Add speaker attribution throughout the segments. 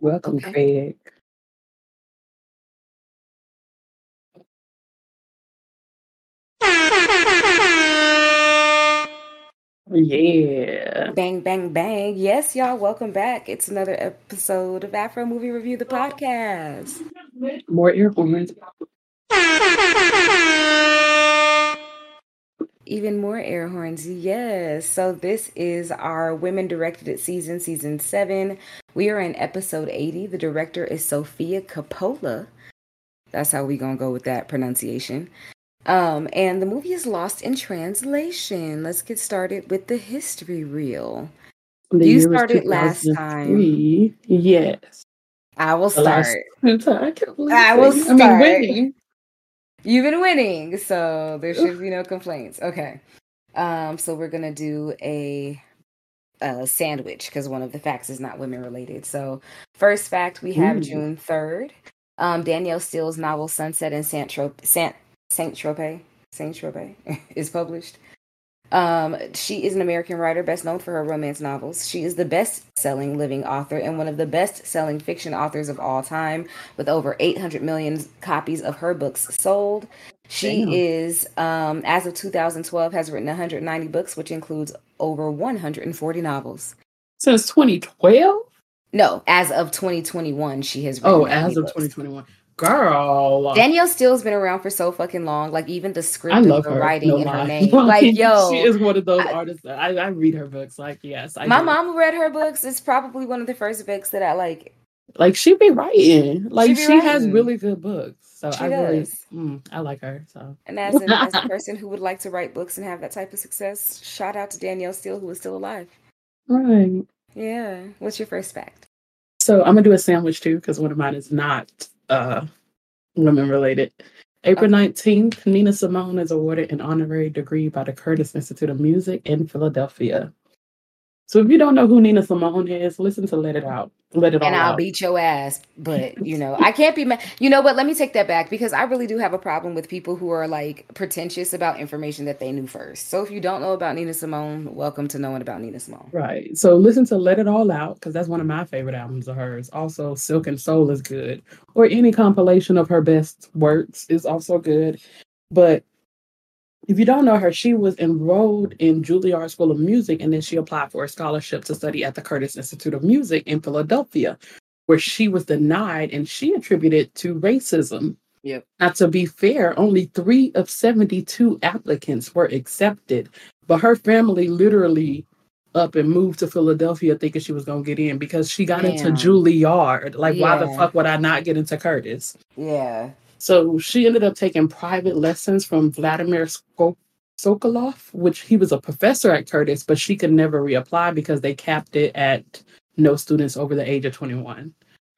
Speaker 1: Welcome,
Speaker 2: Okay.
Speaker 1: Craig. Yeah.
Speaker 2: Bang, bang, bang. Yes, y'all, welcome back. It's another episode of Afro Movie Review, the podcast.
Speaker 1: More ear horns.
Speaker 2: Even more air horns. Yes. So this is our Women Directed It season 7. We are in episode 80. The director is Sofia Coppola. That's how we gonna go with that pronunciation. And the movie is Lost in Translation. Let's get started with the history reel.
Speaker 1: The
Speaker 2: You
Speaker 1: year was
Speaker 2: started last time.
Speaker 1: 2003. Yes.
Speaker 2: I will
Speaker 1: The last
Speaker 2: start.
Speaker 1: time. I can't believe
Speaker 2: I will
Speaker 1: saying. I mean,
Speaker 2: start.
Speaker 1: winning.
Speaker 2: You've been winning, so there should be no complaints. Okay. So we're gonna do a sandwich because one of the facts is not women related. So first fact, we have
Speaker 1: Ooh.
Speaker 2: June 3rd. Danielle Steele's novel Sunset in Saint Tropez is published. She is an American writer best known for her romance novels. She is the best-selling living author and one of the best-selling fiction authors of all time, with over 800 million copies of her books sold. She
Speaker 1: Damn.
Speaker 2: is, as of 2012, has written 190 books, which includes over 140 novels.
Speaker 1: Since 2012?
Speaker 2: No, as of 2021, she has written.
Speaker 1: Oh, as of 2021. Girl.
Speaker 2: Danielle Steele's been around for so fucking long. Like, even the script
Speaker 1: I
Speaker 2: of
Speaker 1: love
Speaker 2: the
Speaker 1: her.
Speaker 2: writing
Speaker 1: No
Speaker 2: in her
Speaker 1: lie.
Speaker 2: name.
Speaker 1: Like,
Speaker 2: Like, yo.
Speaker 1: she is one of those artists that I read her books. Like, yes, I
Speaker 2: My
Speaker 1: do.
Speaker 2: mom read her books. It's probably one of the first books that I like.
Speaker 1: Like, she be writing. Like,
Speaker 2: She be
Speaker 1: has
Speaker 2: writing.
Speaker 1: really good books. So
Speaker 2: She
Speaker 1: I really,
Speaker 2: does.
Speaker 1: I like her. So,
Speaker 2: And as a person who would like to write books and have that type of success, shout out to Danielle Steele, who is still alive.
Speaker 1: right.
Speaker 2: Yeah. What's your first fact?
Speaker 1: So I'm gonna do a sandwich too, because one of mine is not women related. April 19th, Nina Simone is awarded an honorary degree by the Curtis Institute of Music in Philadelphia. So if you don't know who Nina Simone is, listen to Let It Out. Let It All
Speaker 2: And I'll
Speaker 1: Out.
Speaker 2: beat your ass. But, I can't be mad. You know what? Let me take that back, because I really do have a problem with people who are like pretentious about information that they knew first. So if you don't know about Nina Simone, welcome to knowing about Nina Simone.
Speaker 1: Right. So listen to Let It All Out, because that's one of my favorite albums of hers. Also, Silk and Soul is good. Or any compilation of her best works is also good. But if you don't know her, she was enrolled in Juilliard School of Music, and then she applied for a scholarship to study at the Curtis Institute of Music in Philadelphia, where she was denied, and she attributed to racism.
Speaker 2: Yep.
Speaker 1: Now, to be fair, only 3 of 72 applicants were accepted, but her family literally up and moved to Philadelphia thinking she was going to get in because she got into Juilliard. Like, why the fuck would I not get into Curtis?
Speaker 2: Yeah.
Speaker 1: So she ended up taking private lessons from Vladimir Sokolov, which he was a professor at Curtis, but she could never reapply because they capped it at no students over the age of 21.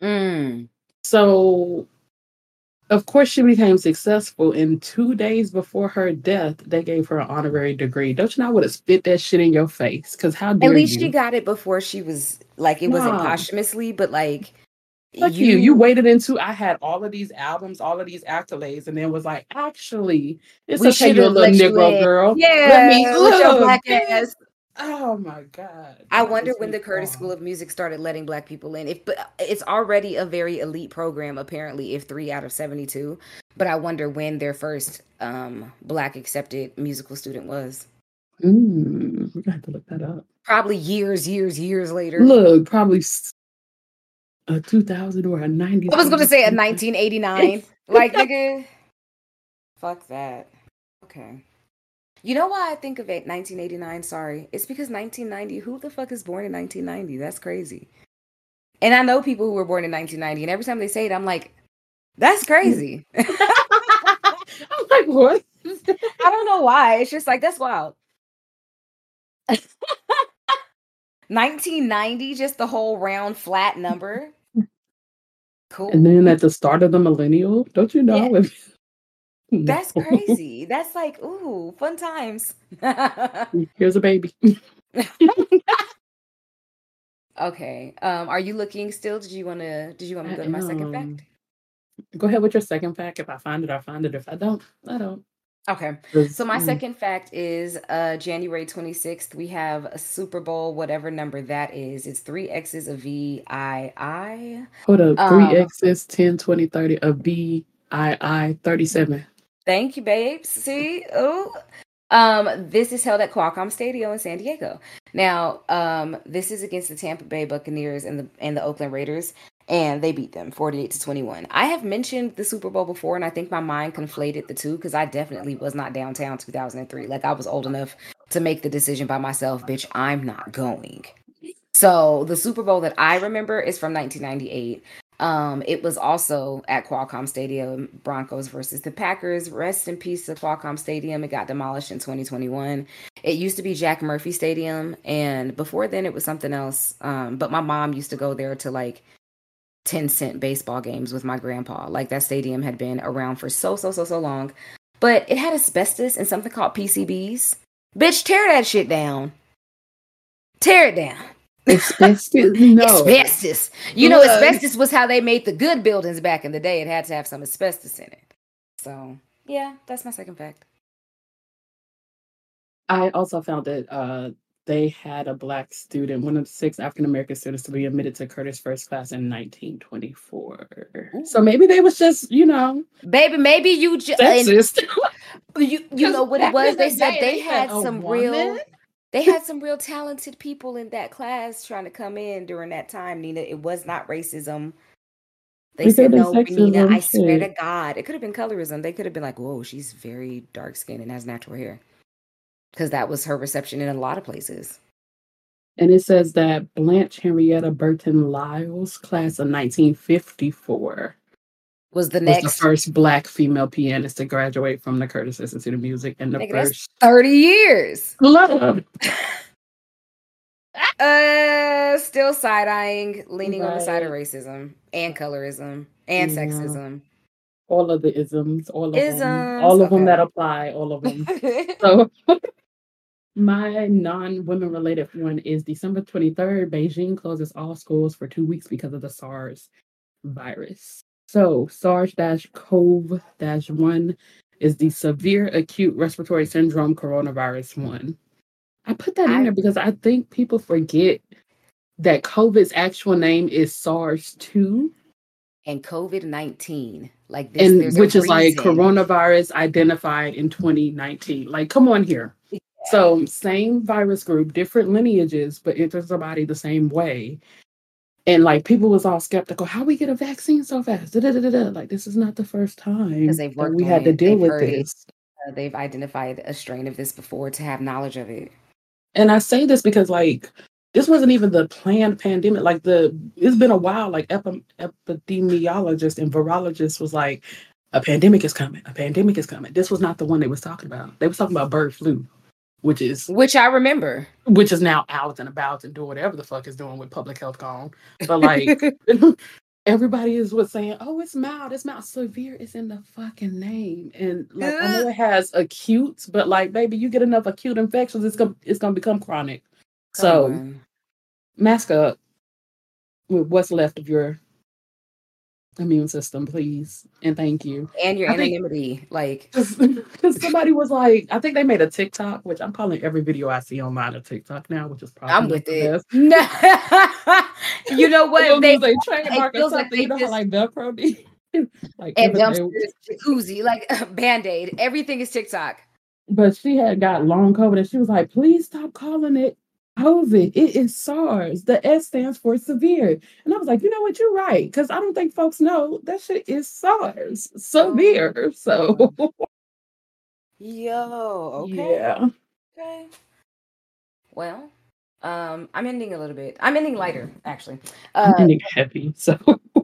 Speaker 1: So, of course, she became successful. And 2 days before her death, they gave her an honorary degree. Don't you know I would have spit that shit in your face? Because how dare you?
Speaker 2: At least she got it before she was, like, it wasn't posthumously, but like,
Speaker 1: fuck you waited until I had all of these albums, all of these accolades, and then was like, actually, it's okay, you're a little Negro girl.
Speaker 2: Yeah,
Speaker 1: let me
Speaker 2: with your black ass.
Speaker 1: Oh my God.
Speaker 2: I wonder when the Curtis School of Music started letting black people in. But it's already a very elite program, apparently, if 3 out of 72. But I wonder when their first black accepted musical student was.
Speaker 1: We have to look that up.
Speaker 2: Probably years later.
Speaker 1: Look, probably a 2000 or a 90.
Speaker 2: I was going to say a 1989. Like, nigga, fuck that. Okay. You know why I think of it 1989? Sorry. It's because 1990, who the fuck is born in 1990? That's crazy. And I know people who were born in 1990, and every time they say it, I'm like, that's crazy.
Speaker 1: I'm like, what?
Speaker 2: I don't know why. It's just like, that's wild. 1990, just the whole round flat number. Cool.
Speaker 1: And then at the start of the millennial, don't you know?
Speaker 2: Yeah. That's crazy. That's like, ooh, fun times.
Speaker 1: Here's a baby.
Speaker 2: Okay. Are you looking still? Did you want to go to my second fact?
Speaker 1: Go ahead with your second fact. If I find it, I find it. If I don't, I don't.
Speaker 2: Okay. So my second fact is January 26th, we have a Super Bowl, whatever number that is. It's three X's of VII.
Speaker 1: Hold up, 3X's, 10, 20, 30 of VII 37.
Speaker 2: Thank you, babes. See? Oh. This is held at Qualcomm Stadium in San Diego. Now, this is against the Tampa Bay Buccaneers and the Oakland Raiders, and they beat them 48-21. I have mentioned the Super Bowl before, and I think my mind conflated the two because I definitely was not downtown 2003. Like, I was old enough to make the decision by myself, bitch, I'm not going. So the Super Bowl that I remember is from 1998. It was also at Qualcomm Stadium, Broncos versus the Packers. Rest in peace to Qualcomm Stadium. It got demolished in 2021. It used to be Jack Murphy Stadium, and before then it was something else. But my mom used to go there to like 10-cent baseball games with my grandpa. Like that stadium had been around for so long. But it had asbestos and something called PCBs. Bitch, tear that shit down. Tear it down.
Speaker 1: Asbestos? No.
Speaker 2: Asbestos. You know, asbestos was how they made the good buildings back in the day. It had to have some asbestos in it. So, yeah, that's my second fact.
Speaker 1: I also found that they had a Black student, one of the 6 African-American students to be admitted to Curtis First Class in 1924. Ooh. So maybe they was just,
Speaker 2: Baby, maybe you just...
Speaker 1: Sexist.
Speaker 2: You know what it was? They said they had some real... They had some real talented people in that class trying to come in during that time, Nina. It was not racism. They said, no, Nina, I swear to God. It could have been colorism. They could have been like, whoa, she's very dark-skinned and has natural hair. Because that was her reception in a lot of places.
Speaker 1: And it says that Blanche Henrietta Burton Lyles, class of 1954, was the first Black female pianist to graduate from the Curtis Institute of Music, and the first
Speaker 2: 30 years.
Speaker 1: Love.
Speaker 2: Still side-eyeing, leaning on the side of racism and colorism and sexism.
Speaker 1: All of the isms, all of them that apply, all of them. So my non-women related one is December 23rd. Beijing closes all schools for 2 weeks because of the SARS virus. So SARS-CoV-1 is the severe acute respiratory syndrome coronavirus 1. I put that in there because I think people forget that COVID's actual name is SARS-2.
Speaker 2: And COVID-19. Like this,
Speaker 1: and which is like coronavirus identified in 2019. Like, come on here. Yeah. So same virus group, different lineages, but enters the body the same way. And like people was all skeptical, how we get a vaccine so fast? Like this is not the first time that we had to deal with this.
Speaker 2: They've identified a strain of this before to have knowledge of it.
Speaker 1: And I say this because like this wasn't even the planned pandemic. Like it's been a while. Like epidemiologists and virologists was like, a pandemic is coming. A pandemic is coming. This was not the one they was talking about. They was talking about bird flu, which
Speaker 2: I remember,
Speaker 1: which is now out and about and doing whatever the fuck is doing with public health gone. But like everybody was saying, oh, it's mild. It's mild. Severe is in the fucking name. And like I know it has acute, but like baby, you get enough acute infections, it's gonna become chronic. So mask up with what's left of your immune system, please, and thank you.
Speaker 2: And your anonymity, like
Speaker 1: because somebody was like, I think they made a TikTok, which I'm calling every video I see online a TikTok now, which is probably
Speaker 2: I'm with it. No. You know what?
Speaker 1: They trademark or something. Like you know how like Velcro be?
Speaker 2: Like and dumpsters, jacuzzi, like Band-Aid. Everything is TikTok.
Speaker 1: But she had got long COVID, and she was like, "Please stop calling it COVID. It is SARS. The S stands for severe." And I was like, you know what? You're right. Because I don't think folks know that shit is SARS. Severe. So.
Speaker 2: Yo. Okay.
Speaker 1: Yeah.
Speaker 2: Okay. Well, I'm ending a little bit. I'm ending lighter, actually.
Speaker 1: I'm ending heavy. So.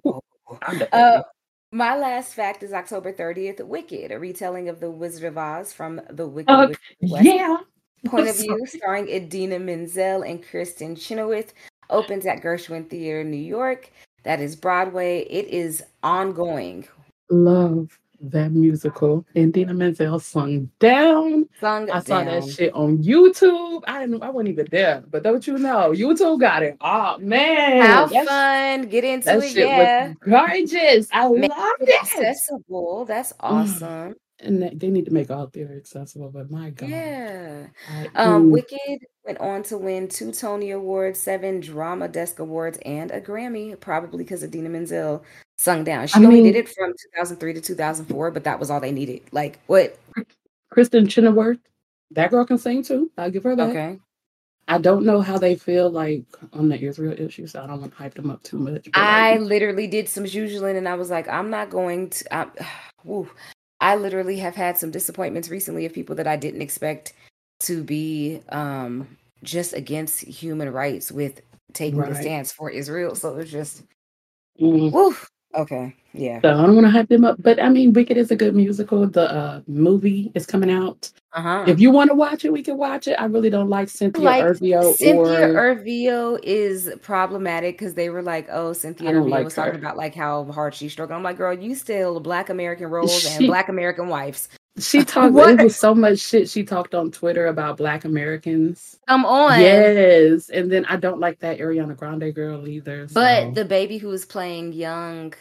Speaker 2: My last fact is October 30th, Wicked, a retelling of The Wizard of Oz from the Wicked West.
Speaker 1: Yeah.
Speaker 2: Point of View, starring Idina Menzel and Kristen Chenoweth, opens at Gershwin Theater, New York. That is Broadway. It is ongoing.
Speaker 1: Love that musical. Idina Menzel sung down. I saw that shit on YouTube. I wasn't even there, but don't you know, YouTube got it. Oh man,
Speaker 2: have fun. Get into
Speaker 1: that
Speaker 2: it.
Speaker 1: Shit was gorgeous. I love it.
Speaker 2: Accessible. That's awesome.
Speaker 1: And they need to make all theater accessible, but my God.
Speaker 2: Yeah.
Speaker 1: I mm,
Speaker 2: Wicked went on to win 2 Tony Awards, 7 Drama Desk Awards, and a Grammy, probably because Idina Menzel sung down.
Speaker 1: I
Speaker 2: She only did
Speaker 1: mean,
Speaker 2: it from 2003 to 2004, but that was all they needed. Like, what?
Speaker 1: Kristen Chenoweth, that girl can sing too. I'll give her that.
Speaker 2: Okay.
Speaker 1: I don't know how they feel like on the Israel issue, so I don't want to hype them up too much. But like,
Speaker 2: I literally did some zhuzhling and I was like, I'm not going to. Woo. I literally have had some disappointments recently of people that I didn't expect to be just against human rights with taking the
Speaker 1: right.
Speaker 2: stance for Israel. So it was just,
Speaker 1: Mm.
Speaker 2: woo. Okay. Yeah.
Speaker 1: So I don't want to hype them up, but I mean, Wicked is a good musical. The movie is coming out.
Speaker 2: Uh-huh.
Speaker 1: If you want to watch it, we can watch it. I really don't like Cynthia
Speaker 2: Like
Speaker 1: Erivo,
Speaker 2: Cynthia
Speaker 1: or
Speaker 2: Erivo is problematic because they were like, oh,
Speaker 1: I
Speaker 2: Cynthia
Speaker 1: don't
Speaker 2: Erivo
Speaker 1: like
Speaker 2: was talking
Speaker 1: her.
Speaker 2: about like how hard she struggled. I'm like, girl, you still Black American roles and
Speaker 1: She
Speaker 2: Black American wives.
Speaker 1: she talked.
Speaker 2: What?
Speaker 1: It was so much shit she talked on Twitter about Black Americans.
Speaker 2: Come on.
Speaker 1: Yes, and then I don't like that Ariana Grande girl either.
Speaker 2: But
Speaker 1: So
Speaker 2: the baby who was playing young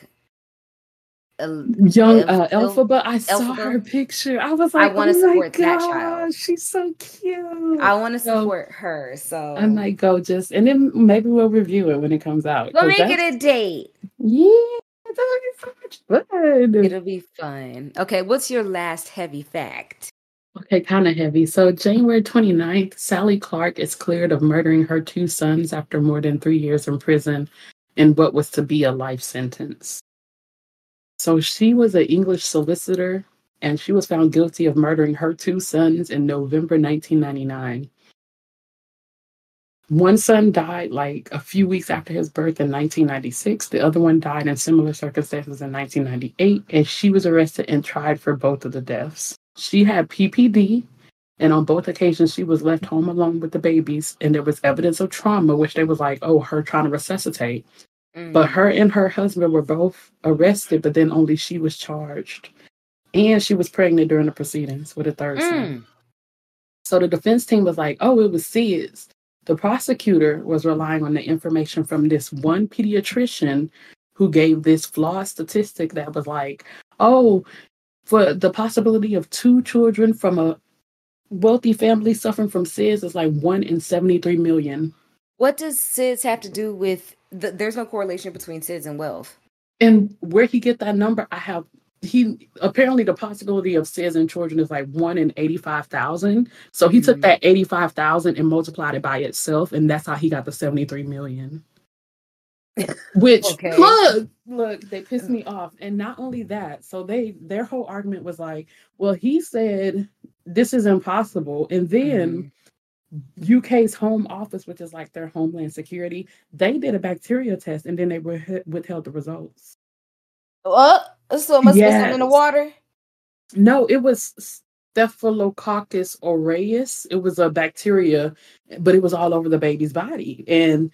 Speaker 1: young Elphaba, I saw
Speaker 2: Elphaba,
Speaker 1: her picture. I was
Speaker 2: I
Speaker 1: like,
Speaker 2: want to
Speaker 1: oh my
Speaker 2: support that child.
Speaker 1: gosh, she's so cute.
Speaker 2: I want to
Speaker 1: So
Speaker 2: support her.
Speaker 1: I
Speaker 2: So
Speaker 1: might go just, and then maybe we'll review it when it comes out
Speaker 2: we'll
Speaker 1: because
Speaker 2: make it
Speaker 1: that's
Speaker 2: a date.
Speaker 1: yeah, that's gonna be so much fun.
Speaker 2: It'll be fun. Okay, what's your last heavy fact?
Speaker 1: Okay, kind of heavy. So, January 29th, Sally Clark is cleared of murdering her two sons after more than 3 years in prison in what was to be a life sentence. So, she was an English solicitor and she was found guilty of murdering her two sons in November 1999. One son died like a few weeks after his birth in 1996. The other one died in similar circumstances in 1998, and she was arrested and tried for both of the deaths. She had PPD, and on both occasions, she was left home alone with the babies, and there was evidence of trauma, which they was like, oh, her trying to resuscitate. But
Speaker 2: Mm.
Speaker 1: her and her husband were both arrested, but then only she was charged. And she was pregnant during the proceedings with a third son.
Speaker 2: Mm.
Speaker 1: So the defense team was like, oh, it was SIDS. The prosecutor was relying on the information from this one pediatrician who gave this flawed statistic that was like, oh, for the possibility of two children from a wealthy family suffering from SIDS is like 1 in 73 million.
Speaker 2: What does SIDS have to do with there's no correlation between SIDS and wealth.
Speaker 1: And where he get that number, he apparently the possibility of SIDS in children is like 1 in 85,000. So he took that 85,000 and multiplied it by itself, and that's how he got the 73 million. Which
Speaker 2: Okay.
Speaker 1: look, they pissed me off. And not only that, so their whole argument was like, well, he said this is impossible. And then UK's Home Office, which is like their Homeland Security, they did a bacteria test and then they withheld the results.
Speaker 2: So it must have been something in the water?
Speaker 1: No, it was Staphylococcus aureus. It was a bacteria, but it was all over the baby's body. And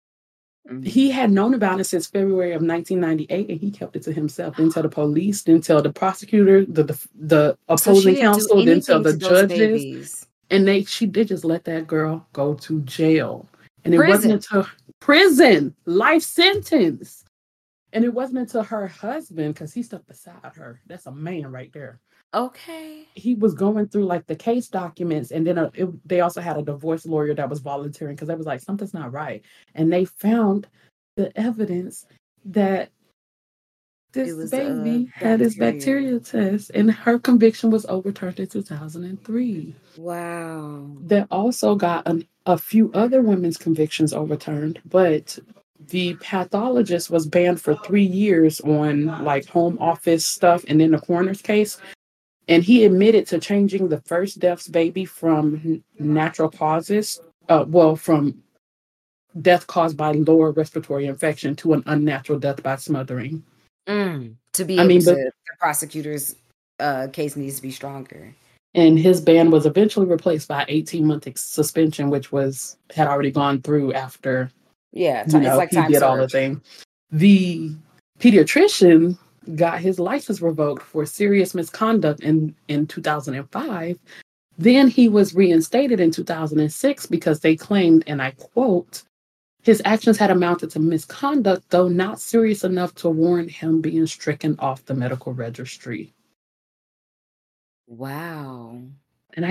Speaker 1: he had known about it since February of 1998, and he kept it to himself. Didn't tell the police, didn't tell the prosecutor, the opposing counsel, didn't tell the judges. And they just let that girl go to jail. And it wasn't until prison, life sentence. And it wasn't until her husband, because he stuck beside her. That's a man right there.
Speaker 2: Okay.
Speaker 1: He was going through like the case documents, and then they also had a divorce lawyer that was volunteering because they was like, something's not right. And they found the evidence that this baby had his bacteria test, and her conviction was overturned in 2003.
Speaker 2: Wow.
Speaker 1: They also got a few other women's convictions overturned, but the pathologist was banned for 3 years on like home office stuff, and then the coroner's case. And he admitted to changing the first death's baby from natural causes, from death caused by lower respiratory infection to an unnatural death by smothering.
Speaker 2: To be able to, the prosecutor's case needs to be stronger.
Speaker 1: And his ban was eventually replaced by 18-month suspension, which had already gone through after.
Speaker 2: Yeah, it's like
Speaker 1: he did all the thing. The pediatrician got his license revoked for serious misconduct in 2005. Then he was reinstated in 2006 because they claimed, and I quote, his actions had amounted to misconduct, though not serious enough to warrant him being stricken off the medical registry.
Speaker 2: Wow.
Speaker 1: And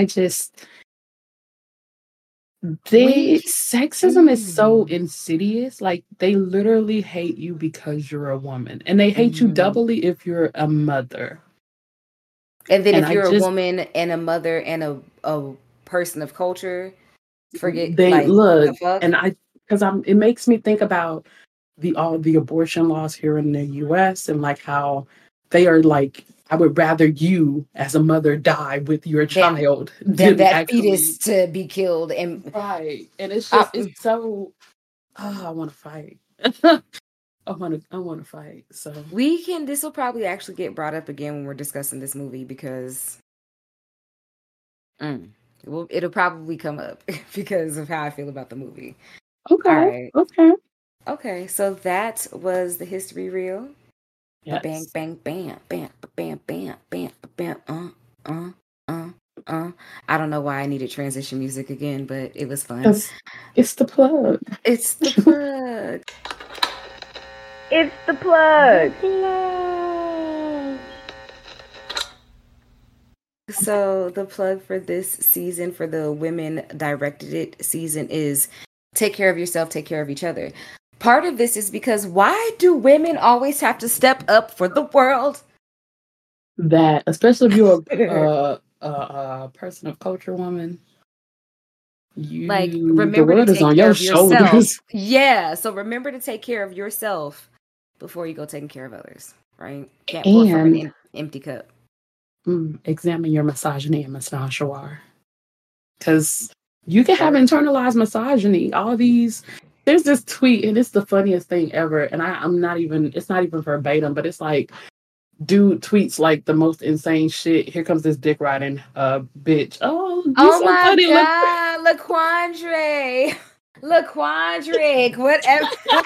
Speaker 2: We
Speaker 1: sexism is so insidious. Like, they literally hate you because you're a woman, and they hate you doubly if you're a mother.
Speaker 2: And then
Speaker 1: And
Speaker 2: if you're a woman and a mother and a person of culture, forget
Speaker 1: they
Speaker 2: like
Speaker 1: look,
Speaker 2: the fuck.
Speaker 1: and it makes me think about all the abortion laws here in the US, and like how they are like, I would rather you as a mother die with your child
Speaker 2: than
Speaker 1: than
Speaker 2: that
Speaker 1: actually
Speaker 2: fetus to be killed. And
Speaker 1: right. And it's just it's so I want to fight. I want to fight. So
Speaker 2: this will probably actually get brought up again when we're discussing this movie, because it'll probably come up because of how I feel about the movie.
Speaker 1: okay.
Speaker 2: All right.
Speaker 1: Okay.
Speaker 2: Okay, so that was the history reel.
Speaker 1: Yes.
Speaker 2: Bang, bang, bam, bam, bam, bam, bam, bam, I don't know why I needed transition music again, but it was fun.
Speaker 1: It's the plug.
Speaker 2: It's the plug.
Speaker 3: It's the plug.
Speaker 2: So the plug for this season, for the women directed it season, is take care of yourself, take care of each other. Part of this is because why do women always have to step up for the world?
Speaker 1: That, especially if you're a person of culture woman,
Speaker 2: remember
Speaker 1: the world
Speaker 2: to
Speaker 1: is
Speaker 2: take
Speaker 1: on
Speaker 2: care
Speaker 1: your
Speaker 2: of yourself.
Speaker 1: shoulders.
Speaker 2: Yeah, so remember to take care of yourself before you go taking care of others, right? Can't pour from an empty cup.
Speaker 1: Examine your misogyny and misogynoir, because you can have internalized misogyny. There's this tweet, and it's the funniest thing ever. And it's not even verbatim, but it's like, dude tweets like the most insane shit. Here comes this dick riding bitch. Oh
Speaker 2: my funny. God, LaQuandre, whatever.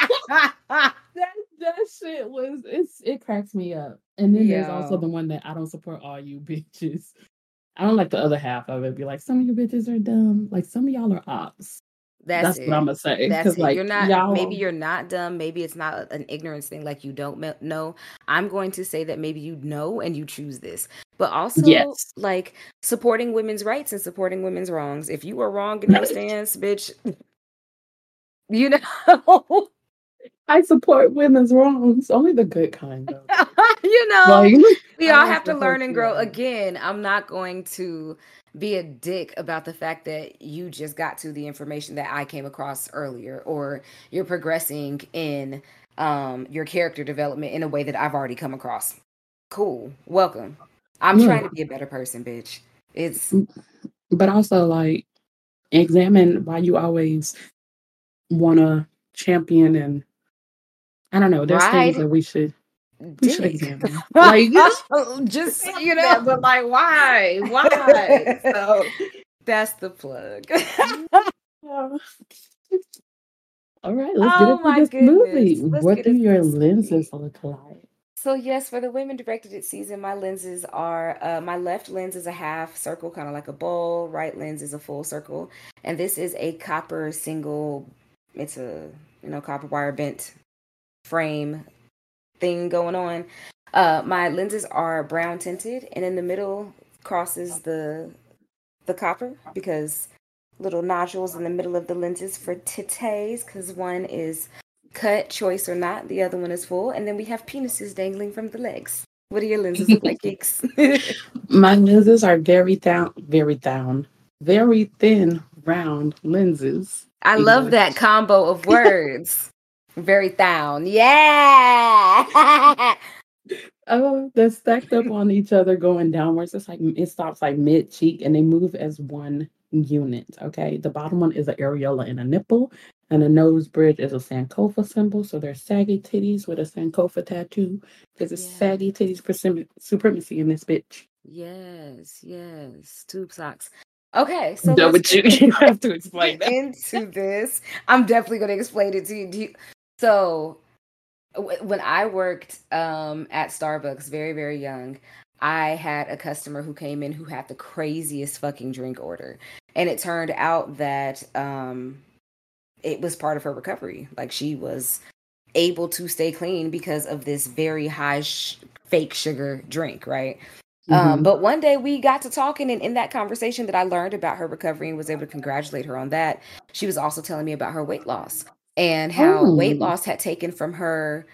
Speaker 1: that shit it cracks me up. And then there's also the one that I don't support all you bitches. I don't like the other half of it. Be like, some of you bitches are dumb. Like, some of y'all are ops. That's what I'm gonna say.
Speaker 2: That's it.
Speaker 1: Like,
Speaker 2: you're not. Maybe you're not dumb. Maybe it's not an ignorance thing. Like, you don't know. I'm going to say that maybe you know and you choose this. But also, like, supporting women's rights and supporting women's wrongs. If you are wrong in your stance, bitch, you know.
Speaker 1: I support women's wrongs. Only the good kind, though.
Speaker 2: You know, like, we all have to learn and grow. Again, I'm not going to be a dick about the fact that you just got to the information that I came across earlier, or you're progressing in your character development in a way that I've already come across. Cool. Welcome. I'm trying to be a better person, bitch.
Speaker 1: But also, like, examine why you always want to champion, and I don't know, there's things that we should examine. Like,
Speaker 2: just, but like, why? So that's the plug.
Speaker 1: All right, let's get into this movie. What do your lenses look like?
Speaker 2: So yes, for the women directed it season, my lenses are, my left lens is a half circle, kind of like a bowl. Right lens is a full circle. And this is a copper single, it's a, copper wire bent frame thing going on. My lenses are brown tinted, and in the middle crosses the copper, because little nodules in the middle of the lenses for titties, because one is cut, choice or not, the other one is full, and then we have penises dangling from the legs. What do your lenses look like, geeks?
Speaker 1: My lenses are very thin, round lenses.
Speaker 2: I love that combo of words. Very thin. Yeah.
Speaker 1: They're stacked up on each other, going downwards. It's like it stops like mid cheek, and they move as one unit. Okay, the bottom one is an areola and a nipple, and the nose bridge is a Sankofa symbol. So they're saggy titties with a Sankofa tattoo, because it's saggy titties supremacy in this bitch.
Speaker 2: Yes, tube socks. Okay, so
Speaker 1: you have to explain that.
Speaker 2: Into this. I'm definitely going to explain it to you. So when I worked at Starbucks, very, very young, I had a customer who came in who had the craziest fucking drink order. And it turned out that it was part of her recovery. Like, she was able to stay clean because of this very high fake sugar drink, right? But one day we got to talking, and in that conversation that I learned about her recovery and was able to congratulate her on that, she was also telling me about her weight loss and how weight
Speaker 1: Oh.
Speaker 2: loss had taken from her.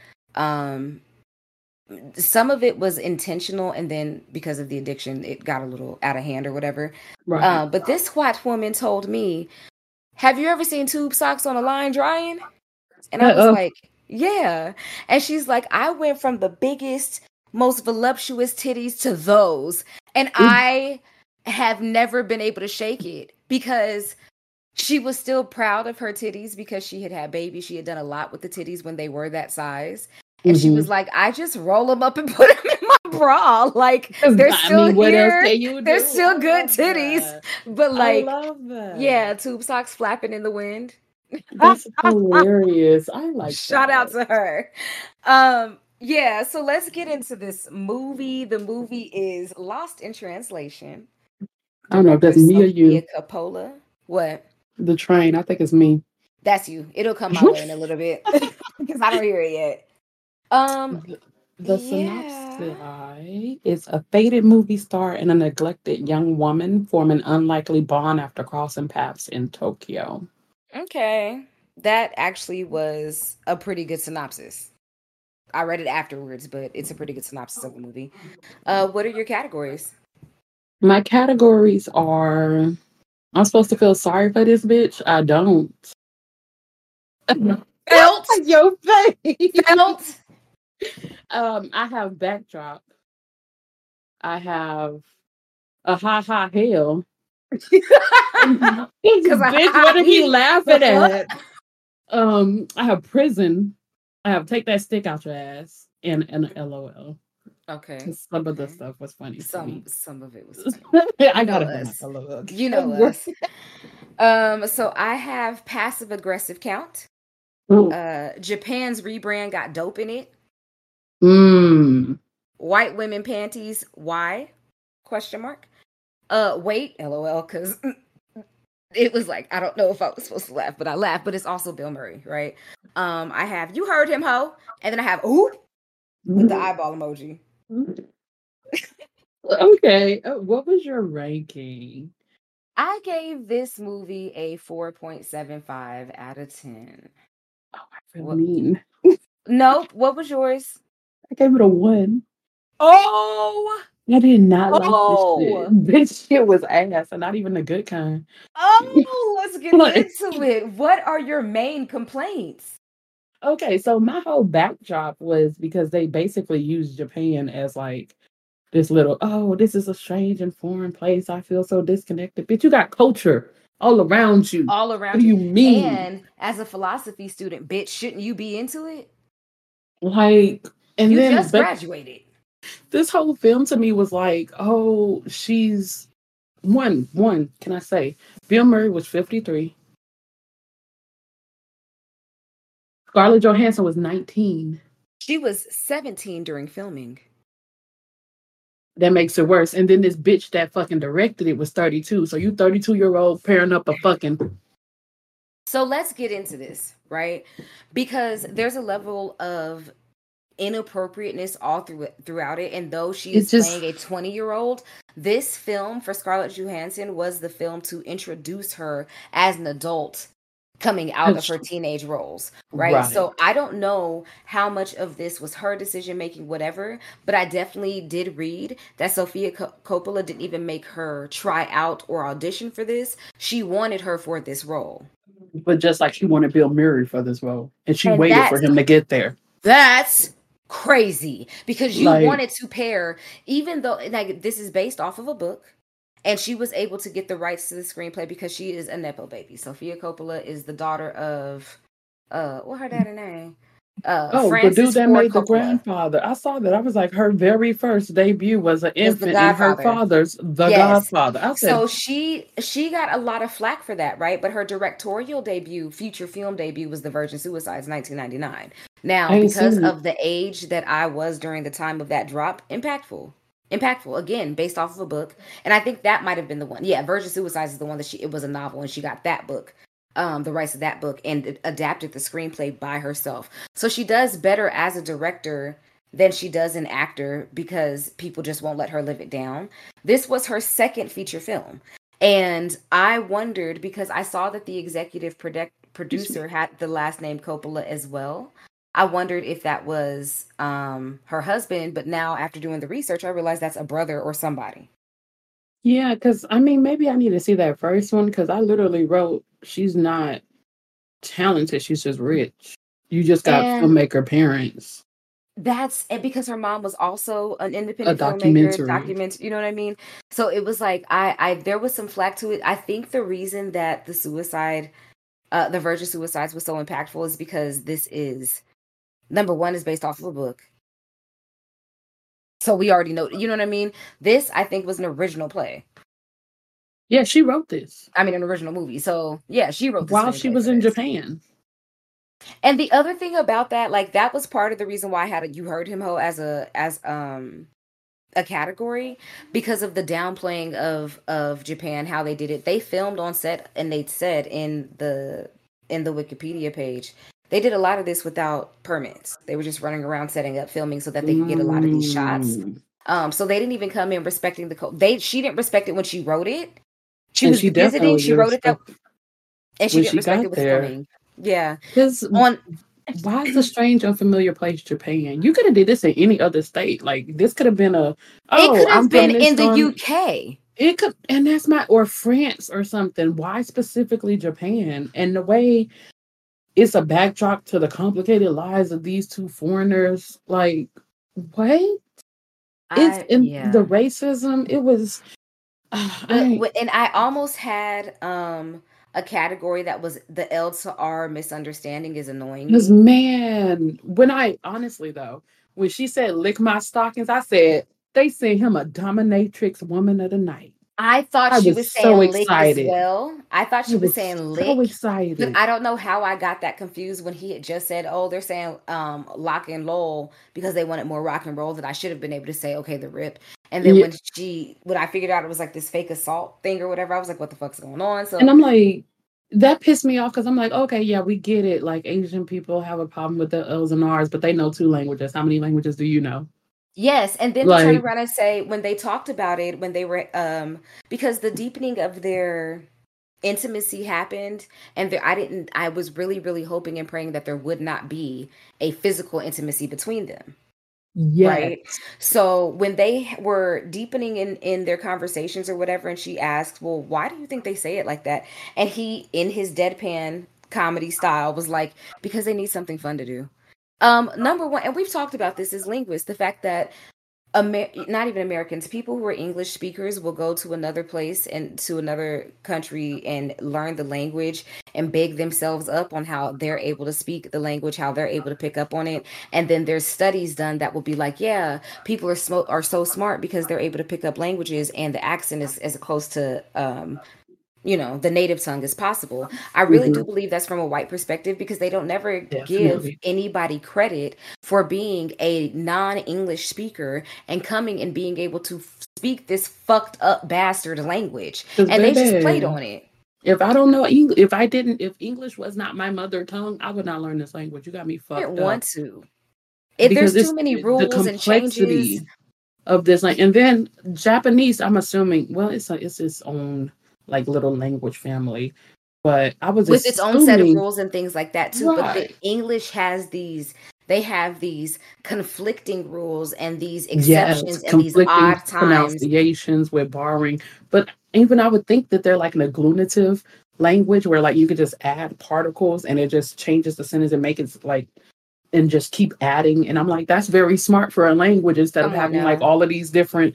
Speaker 2: Some of it was intentional, and then because of the addiction, it got a little out of hand or whatever.
Speaker 1: Right.
Speaker 2: But this white woman told me, "Have you ever seen tube socks on a line drying?" And I was like, "Yeah." And she's like, "I went from the biggest, most voluptuous titties to those, and I have never been able to shake it," because she was still proud of her titties because she had had babies. She had done a lot with the titties when they were that size. And she was like, "I just roll them up and put them in my bra. Like, they're still
Speaker 1: what else
Speaker 2: here.
Speaker 1: can you do?
Speaker 2: They're still good
Speaker 1: love
Speaker 2: titties."
Speaker 1: that.
Speaker 2: But
Speaker 1: I
Speaker 2: like,
Speaker 1: love that.
Speaker 2: yeah, tube socks flapping in the wind.
Speaker 1: That's hilarious. I like
Speaker 2: Shout out
Speaker 1: that.
Speaker 2: to her. Yeah, so let's get into this movie. The movie is Lost in Translation.
Speaker 1: I don't know if that's
Speaker 2: Director
Speaker 1: me or you.
Speaker 2: Sofia Coppola. What?
Speaker 1: The train. I think it's me.
Speaker 2: That's you. It'll come my way in a little bit because I don't hear it yet.
Speaker 1: The synopsis is a faded movie star and a neglected young woman form an unlikely bond after crossing paths in Tokyo.
Speaker 2: Okay. That actually was a pretty good synopsis. I read it afterwards, but it's a pretty good synopsis of the movie. What are your categories?
Speaker 1: My categories are I'm supposed to feel sorry for this bitch. I don't.
Speaker 2: Felt.
Speaker 1: Your face.
Speaker 2: Felt.
Speaker 1: I have backdrop. I have a ha ha hell. Bitch, what are you laughing at? I have prison. I have take that stick out your ass and an LOL.
Speaker 2: Okay.
Speaker 1: Some of the stuff was funny.
Speaker 2: Some of it was funny.
Speaker 1: I gotta
Speaker 2: us.
Speaker 1: LOL.
Speaker 2: You know us. So I have passive aggressive count. Japan's rebrand got dope in it. White women panties. Why? Question mark. Wait, LOL, because it was like, I don't know if I was supposed to laugh, but I laughed. But it's also Bill Murray, right? I have you heard him, ho, and then I have ooh with the eyeball emoji.
Speaker 1: Okay, what was your ranking?
Speaker 2: I gave this movie a 4.75 out of 10.
Speaker 1: Oh, I feel mean.
Speaker 2: Nope. What was yours?
Speaker 1: I gave it a 1.
Speaker 2: Oh,
Speaker 1: I did not like this shit. This shit was ass, and not even the good kind.
Speaker 2: Oh, let's get into it. What are your main complaints?
Speaker 1: Okay, so my whole backdrop was because they basically used Japan as like this little, oh, this is a strange and foreign place. I feel so disconnected. Bitch, you got culture all around you.
Speaker 2: All around
Speaker 1: what do you mean?
Speaker 2: And as a philosophy student, bitch, shouldn't you be into it?
Speaker 1: Like, and
Speaker 2: you
Speaker 1: then
Speaker 2: just graduated.
Speaker 1: This whole film to me was like, oh, she's one. Can I say, Bill Murray was 53. Scarlett Johansson was 19.
Speaker 2: She was 17 during filming.
Speaker 1: That makes it worse. And then this bitch that fucking directed it was 32. So you 32-year-old pairing up a fucking.
Speaker 2: So let's get into this, right? Because there's a level of inappropriateness all throughout it. And though she is playing a 20-year-old, this film for Scarlett Johansson was the film to introduce her as an adult coming out of her teenage roles, right? So I don't know how much of this was her decision making, whatever, but I definitely did read that Sofia Coppola didn't even make her try out or audition for this. She wanted her for this role.
Speaker 1: But just like she wanted Bill Murray for this role. And she waited for him to get there.
Speaker 2: That's crazy because you wanted to pair, even though like this is based off of a book. And she was able to get the rights to the screenplay because she is a Nepo baby. Sofia Coppola is the daughter of, what her dad's name?
Speaker 1: Francis the dude that Ford made Coppola. The grandfather. I saw that. I was like, her very first debut was an infant in her father's Godfather. I said,
Speaker 2: so she got a lot of flack for that, right? But her directorial debut, feature film debut, was The Virgin Suicides, 1999. Now, because of the age that I was during the time of that drop, impactful again, based off of a book. And I think that might have been the one. Yeah, Virgin Suicides is the one that it was a novel and she got that book, the rights to that book, and adapted the screenplay by herself. So she does better as a director than she does an actor because people just won't let her live it down. This was her second feature film. And I wondered because I saw that the executive producer had the last name Coppola as well. I wondered if that was her husband, but now after doing the research, I realized that's a brother or somebody.
Speaker 1: Yeah, because I mean, maybe I need to see that first one because I literally wrote, she's not talented, she's just rich. You just got
Speaker 2: And
Speaker 1: filmmaker parents.
Speaker 2: that's and because her mom was also an
Speaker 1: A
Speaker 2: independent filmmaker,
Speaker 1: documentary.
Speaker 2: you know what I mean? So it was like I there was some flack to it. I think the reason that the Virgin Suicides was so impactful is because this is number one is based off of a book. So we already know, you know what I mean? This I think was an original play.
Speaker 1: Yeah, she wrote this
Speaker 2: I mean an original movie. So yeah, she wrote the
Speaker 1: while she
Speaker 2: screenplay
Speaker 1: was
Speaker 2: for
Speaker 1: in
Speaker 2: this.
Speaker 1: Japan.
Speaker 2: And the other thing about that, like that was part of the reason why I had You Heard Him Ho as a category because of the downplaying of Japan, how they did it. They filmed on set and they said in the Wikipedia page, they did a lot of this without permits. They were just running around setting up filming so that they could get a lot of these shots. So they didn't even come in respecting the code. She didn't respect it when she wrote it. She
Speaker 1: And
Speaker 2: was
Speaker 1: she
Speaker 2: visiting,
Speaker 1: definitely
Speaker 2: she wrote it that and she
Speaker 1: when
Speaker 2: didn't
Speaker 1: she
Speaker 2: respect it
Speaker 1: got
Speaker 2: with
Speaker 1: there.
Speaker 2: filming. Yeah.
Speaker 1: Because
Speaker 2: On
Speaker 1: why is a strange, unfamiliar place Japan? You could have did this in any other state. Like this could have been
Speaker 2: it could have
Speaker 1: I'm
Speaker 2: been
Speaker 1: from this
Speaker 2: in the
Speaker 1: on.
Speaker 2: UK.
Speaker 1: It could, and that's or France or something. Why specifically Japan? And the way it's a backdrop to the complicated lives of these two foreigners. Like, what? It's in the racism. It was.
Speaker 2: And I almost had a category that was the L to R misunderstanding is annoying
Speaker 1: Because
Speaker 2: me.
Speaker 1: man, honestly though, when she said lick my stockings, I said they sent him a dominatrix woman of the night.
Speaker 2: I thought she was saying
Speaker 1: so
Speaker 2: lick as
Speaker 1: excited.
Speaker 2: well. I thought she was saying lick.
Speaker 1: So
Speaker 2: But
Speaker 1: excited.
Speaker 2: I don't know how I got that confused when he had just said, "Oh, they're saying lock and roll because they wanted more rock and roll." That I should have been able to say, "Okay, the rip." And then when I figured out it was like this fake assault thing or whatever, I was like, "What the fuck's going on?" So
Speaker 1: and I'm like, that pissed me off because I'm like, okay, yeah, we get it. Like Asian people have a problem with the L's and R's, but they know 2 languages. How many languages do you know?
Speaker 2: Yes, and then to turn around and say when they talked about it, when they were because the deepening of their intimacy happened and I was really, really hoping and praying that there would not be a physical intimacy between them.
Speaker 1: Yes.
Speaker 2: Right. So when they were deepening in their conversations or whatever, and she asked, well, why do you think they say it like that? And he, in his deadpan comedy style, was like, because they need something fun to do. Number one, and we've talked about this as linguists, the fact that not even Americans, people who are English speakers will go to another place and to another country and learn the language and big themselves up on how they're able to speak the language, how they're able to pick up on it. And then there's studies done that will be like, yeah, people are so smart because they're able to pick up languages and the accent is as close to the native tongue as possible. I really do believe that's from a white perspective because they don't never give anybody credit for being a non-English speaker and coming and being able to speak this fucked up bastard language. And they just played on it.
Speaker 1: If I don't know English, if English was not my mother tongue, I would not learn this language. You got me fucked up.
Speaker 2: I don't want to. If there's too many rules and changes
Speaker 1: of this, and then Japanese, I'm assuming, well, it's its own like little language family, but I was
Speaker 2: with its own set of rules and things like that too.
Speaker 1: Right.
Speaker 2: But the English has they have these conflicting rules and these exceptions and these odd times.
Speaker 1: Pronunciations with borrowing. But even I would think that they're like an agglutinative language where like you could just add particles and it just changes the sentence and make it like and just keep adding. And I'm like, that's very smart for a language instead of having like all of these different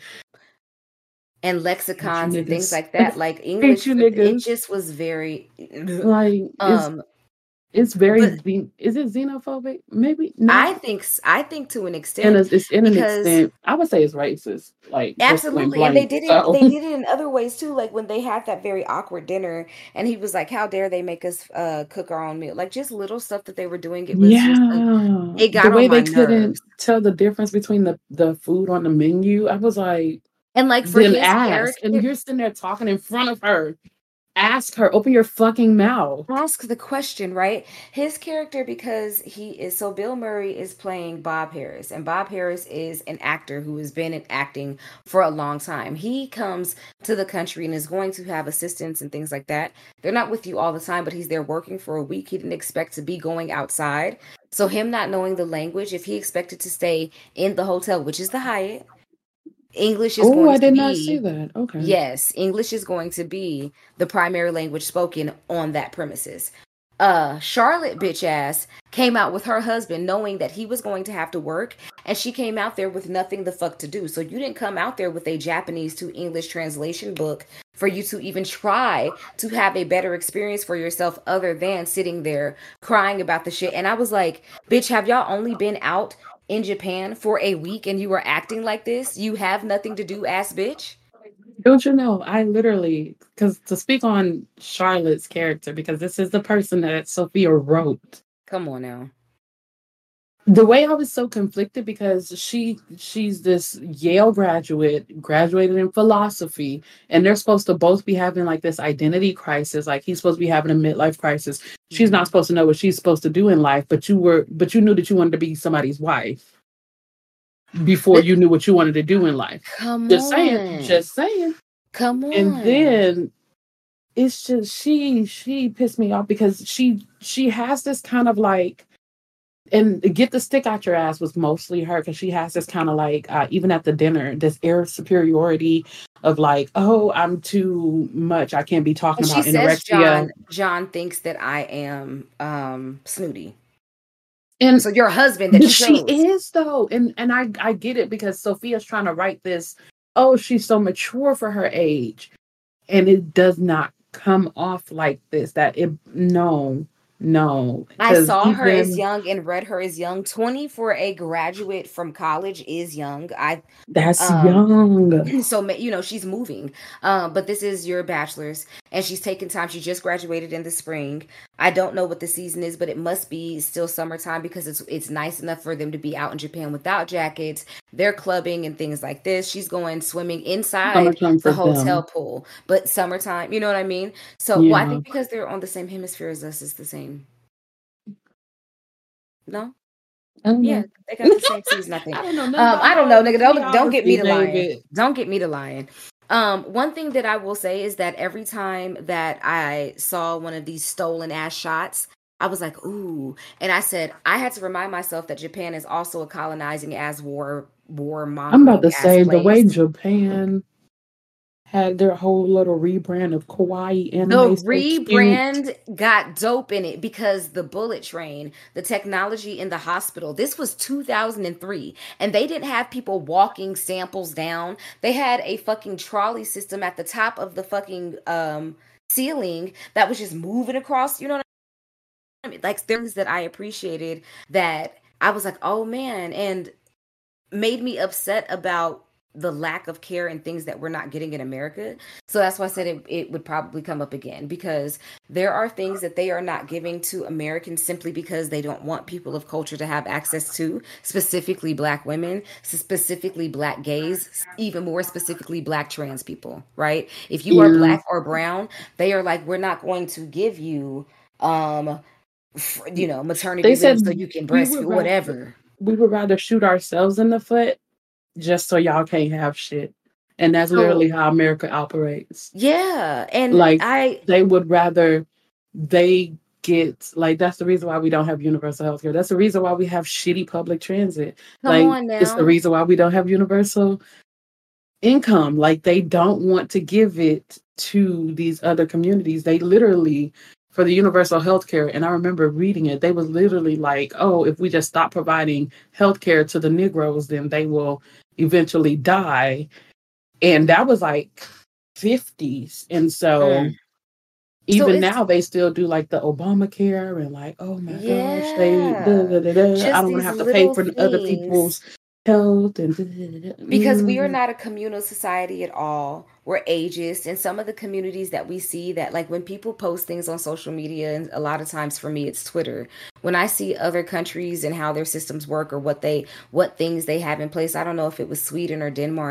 Speaker 2: and lexicons and things like that. Like English, it just was very
Speaker 1: like it's very is it xenophobic? Maybe not.
Speaker 2: I think to an extent.
Speaker 1: And it's in an extent, I would say it's racist. Like
Speaker 2: absolutely, and they did it. They did it in other ways too. Like when they had that very awkward dinner, and he was like, "How dare they make us cook our own meal?" Like just little stuff that they were doing. It was it got
Speaker 1: the way
Speaker 2: on my
Speaker 1: they couldn't
Speaker 2: nerves.
Speaker 1: Tell the difference between the food on the menu. I was like,
Speaker 2: and like for his
Speaker 1: character, and you're sitting there talking in front of her. Ask her. Open your fucking mouth.
Speaker 2: Ask the question, right? His character, because Bill Murray is playing Bob Harris, and Bob Harris is an actor who has been in acting for a long time. He comes to the country and is going to have assistants and things like that. They're not with you all the time, but he's there working for a week. He didn't expect to be going outside. So him not knowing the language, if he expected to stay in the hotel, which is the Hyatt, English is going
Speaker 1: I
Speaker 2: to
Speaker 1: did
Speaker 2: be,
Speaker 1: not see that. Okay.
Speaker 2: yes, English is going to be the primary language spoken on that premises. Charlotte bitch ass came out with her husband knowing that he was going to have to work, and she came out there with nothing the fuck to do. So you didn't come out there with a Japanese to English translation book for you to even try to have a better experience for yourself other than sitting there crying about the shit. And I was like, bitch, have y'all only been out in Japan for a week and you were acting like this? You have nothing to do, ass bitch.
Speaker 1: Don't you know? I literally, because to speak on Charlotte's character, because this is the person that Sophia wrote.
Speaker 2: Come on now.
Speaker 1: The way I was so conflicted because she's this Yale graduate, graduated in philosophy, and they're supposed to both be having like this identity crisis. Like he's supposed to be having a midlife crisis. She's not supposed to know what she's supposed to do in life, but you knew that you wanted to be somebody's wife before you knew what you wanted to do in life. Just saying.
Speaker 2: Come on.
Speaker 1: And then it's just she pissed me off because she has this kind of like, and get the stick out your ass was mostly her because she has this kind of like even at the dinner, this air of superiority of like, oh, I'm too much, I can't be talking about anorexia.
Speaker 2: John thinks that I am snooty.
Speaker 1: And
Speaker 2: so your husband that
Speaker 1: she is though, and I get it because Sophia's trying to write this, oh, she's so mature for her age, and it does not come off like this. No.
Speaker 2: I saw her as young and read her as young. 20 for a graduate from college is young.
Speaker 1: That's young.
Speaker 2: So, she's moving. But this is your bachelor's and she's taking time. She just graduated in the spring. I don't know what the season is, but it must be still summertime because it's nice enough for them to be out in Japan without jackets. They're clubbing and things like this. She's going swimming inside the hotel pool, but summertime, you know what I mean? So well, I think because they're on the same hemisphere as us, it's the same. No? Yeah, they got the same season, I think. I don't know, nigga. Don't get me to lying. Don't get me to lying. One thing that I will say is that every time that I saw one of these stolen ass shots, I was like, ooh. And I said, I had to remind myself that Japan is also a colonizing ass war mongering.
Speaker 1: I'm about to say place. The way Japan had their whole little rebrand of kawaii anime.
Speaker 2: The rebrand got dope in it because the bullet train, the technology in the hospital, this was 2003 and they didn't have people walking samples down. They had a fucking trolley system at the top of the fucking ceiling that was just moving across, you know what I mean? Like things that I appreciated that I was like, oh man, and made me upset about the lack of care and things that we're not getting in America. So that's why I said it would probably come up again because there are things that they are not giving to Americans simply because they don't want people of culture to have access to, specifically Black women, specifically Black gays, even more specifically Black trans people, right? If you are Black or brown, they are like, we're not going to give you, maternity leave so you can breastfeed, whatever.
Speaker 1: We would rather shoot ourselves in the foot just so y'all can't have shit. And that's literally how America operates.
Speaker 2: Yeah. And
Speaker 1: like they would rather they get like that's the reason why we don't have universal healthcare. That's the reason why we have shitty public transit.
Speaker 2: Come on now.
Speaker 1: It's the reason why we don't have universal income. Like they don't want to give it to these other communities. They literally for the universal healthcare, and I remember reading it, they was literally like, oh, if we just stop providing healthcare to the Negroes, then they will eventually die. And that was like 50s. And so even now they still do like the Obamacare and like, oh my gosh, I don't want to have to pay for other people's health and
Speaker 2: because we are not a communal society at all. We're ageist, and some of the communities that we see that like when people post things on social media, and a lot of times for me it's Twitter, when I see other countries and how their systems work or what things they have in place, I don't know if it was Sweden or Denmark,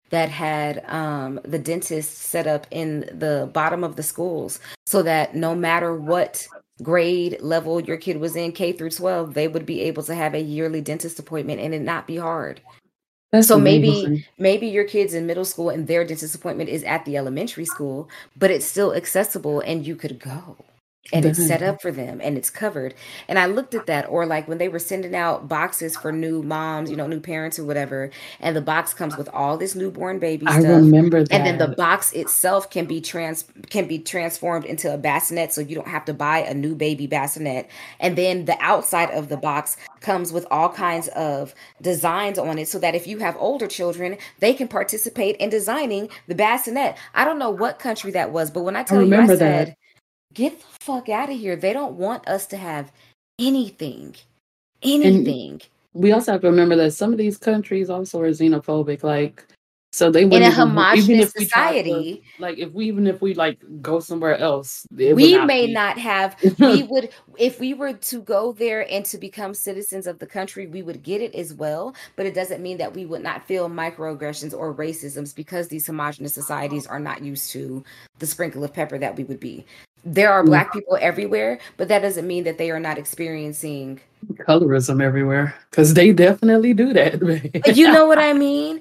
Speaker 2: that had the dentist set up in the bottom of the schools so that no matter what grade level your kid was in, K through 12, they would be able to have a yearly dentist appointment and it not be hard.
Speaker 1: That's
Speaker 2: So
Speaker 1: amazing.
Speaker 2: maybe your kids in middle school and their dentist appointment is at the elementary school, but it's still accessible and you could go. And it's set
Speaker 1: Dang.
Speaker 2: up for them and it's covered. And I looked at that, or like when they were sending out boxes for new moms, new parents or whatever, and the box comes with all this newborn baby
Speaker 1: I
Speaker 2: stuff.
Speaker 1: remember
Speaker 2: And then the
Speaker 1: that.
Speaker 2: box itself can be transformed into a bassinet, so you don't have to buy a new baby bassinet. And then the outside of the box comes with all kinds of designs on it so that if you have older children, they can participate in designing the bassinet. I don't know what country that was, but when I
Speaker 1: I
Speaker 2: tell you, I
Speaker 1: remember that.
Speaker 2: said, get the fuck out of here. They don't want us to have anything.
Speaker 1: And
Speaker 2: Anything.
Speaker 1: we also have to remember that some of these countries also are xenophobic. Like, so they
Speaker 2: In
Speaker 1: wouldn't
Speaker 2: a
Speaker 1: even, even
Speaker 2: homogenous
Speaker 1: if we tried to,
Speaker 2: society,
Speaker 1: like, even if we like go somewhere else, it would
Speaker 2: we
Speaker 1: not
Speaker 2: may
Speaker 1: be.
Speaker 2: not have, we would, if we were to go there and to become citizens of the country, we would get it as well. But it doesn't mean that we would not feel microaggressions or racisms because these homogenous societies are not used to the sprinkle of pepper that we would be. There are Black people everywhere, but that doesn't mean that they are not experiencing
Speaker 1: Colorism everywhere, because they definitely do that.
Speaker 2: you know what I mean?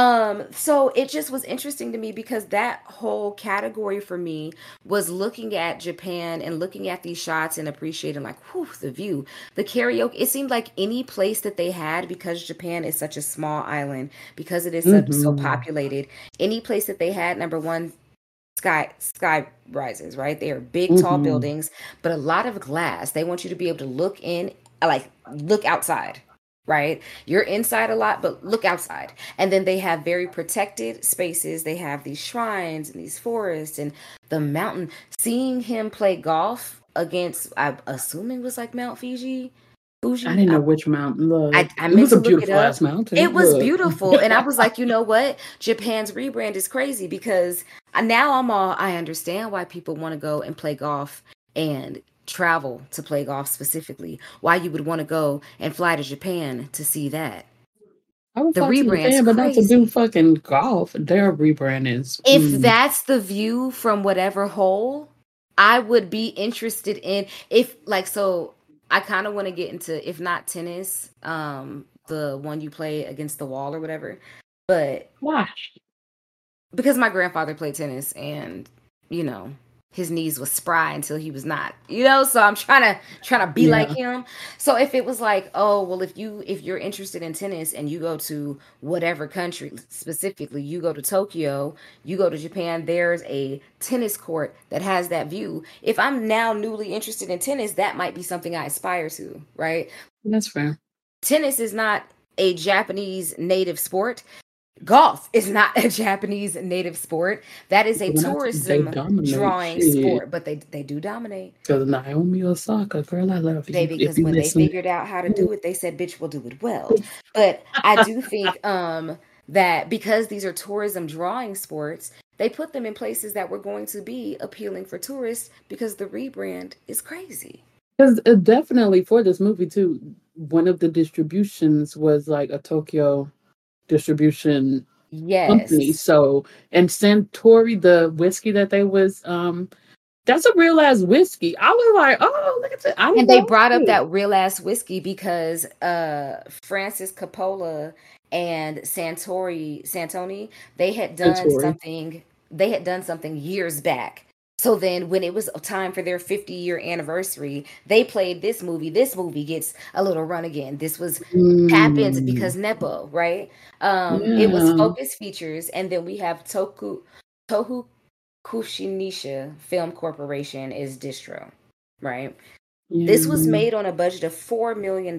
Speaker 2: So it just was interesting to me because that whole category for me was looking at Japan and looking at these shots and appreciating like, whew, the view, the karaoke. It seemed like any place that they had, because Japan is such a small island, because it is so populated, any place that they had, number one, sky rises, right? They are big, tall buildings, but a lot of glass. They want you to be able to look in, like look outside, right? You're inside a lot, but look outside. And then they have very protected spaces. They have these shrines and these forests and the mountain. Seeing him play golf against, I'm assuming was like Mount Fuji.
Speaker 1: I didn't know which mountain. Look,
Speaker 2: I
Speaker 1: it
Speaker 2: meant
Speaker 1: was
Speaker 2: to
Speaker 1: a
Speaker 2: look it
Speaker 1: beautiful
Speaker 2: up.
Speaker 1: ass mountain.
Speaker 2: It was
Speaker 1: Look.
Speaker 2: beautiful. And I was like, you know what? Japan's rebrand is crazy because now I understand why people want to go and play golf and travel to play golf specifically. Why you would want to go and fly to Japan to see that.
Speaker 1: I would
Speaker 2: The
Speaker 1: fly to
Speaker 2: rebrand's
Speaker 1: Japan, but not to do
Speaker 2: crazy.
Speaker 1: fucking golf. Their rebrand is.
Speaker 2: If that's the view from whatever hole, I would be interested in if like so I kind of want to get into, if not tennis, the one you play against the wall or whatever. But
Speaker 1: Why?
Speaker 2: because my grandfather played tennis and, his knees was spry until he was not, so I'm trying to be like him. So if it was like, oh, well, if you're interested in tennis and you go to whatever country, specifically you go to Tokyo, you go to Japan, there's a tennis court that has that view. If I'm now newly interested in tennis, that might be something I aspire to, right?
Speaker 1: That's fair.
Speaker 2: Tennis is not a Japanese native sport. Golf is not a Japanese native sport. That is a tourism drawing sport, but they do dominate.
Speaker 1: Because Naomi Osaka, girl, I love you.
Speaker 2: Baby, because when they figured out how to do it, they said, bitch, we'll do it well. But I do think that because these are tourism drawing sports, they put them in places that were going to be appealing for tourists because the rebrand is crazy.
Speaker 1: Because definitely for this movie, too, one of the distributions was like a Tokyo distribution company. So, and Suntory, the whiskey that they was that's a real ass whiskey. I was like, oh, look at that.
Speaker 2: And they brought up that real ass whiskey because Francis Coppola and Santoni, they had done something years back. So then when it was time for their 50-year anniversary, they played this movie. This movie gets a little run again. This was happened because Nepo, right? It was Focus Features. And then we have Tohu Kushinisha Film Corporation is distro, right? This was made on a budget of $4 million.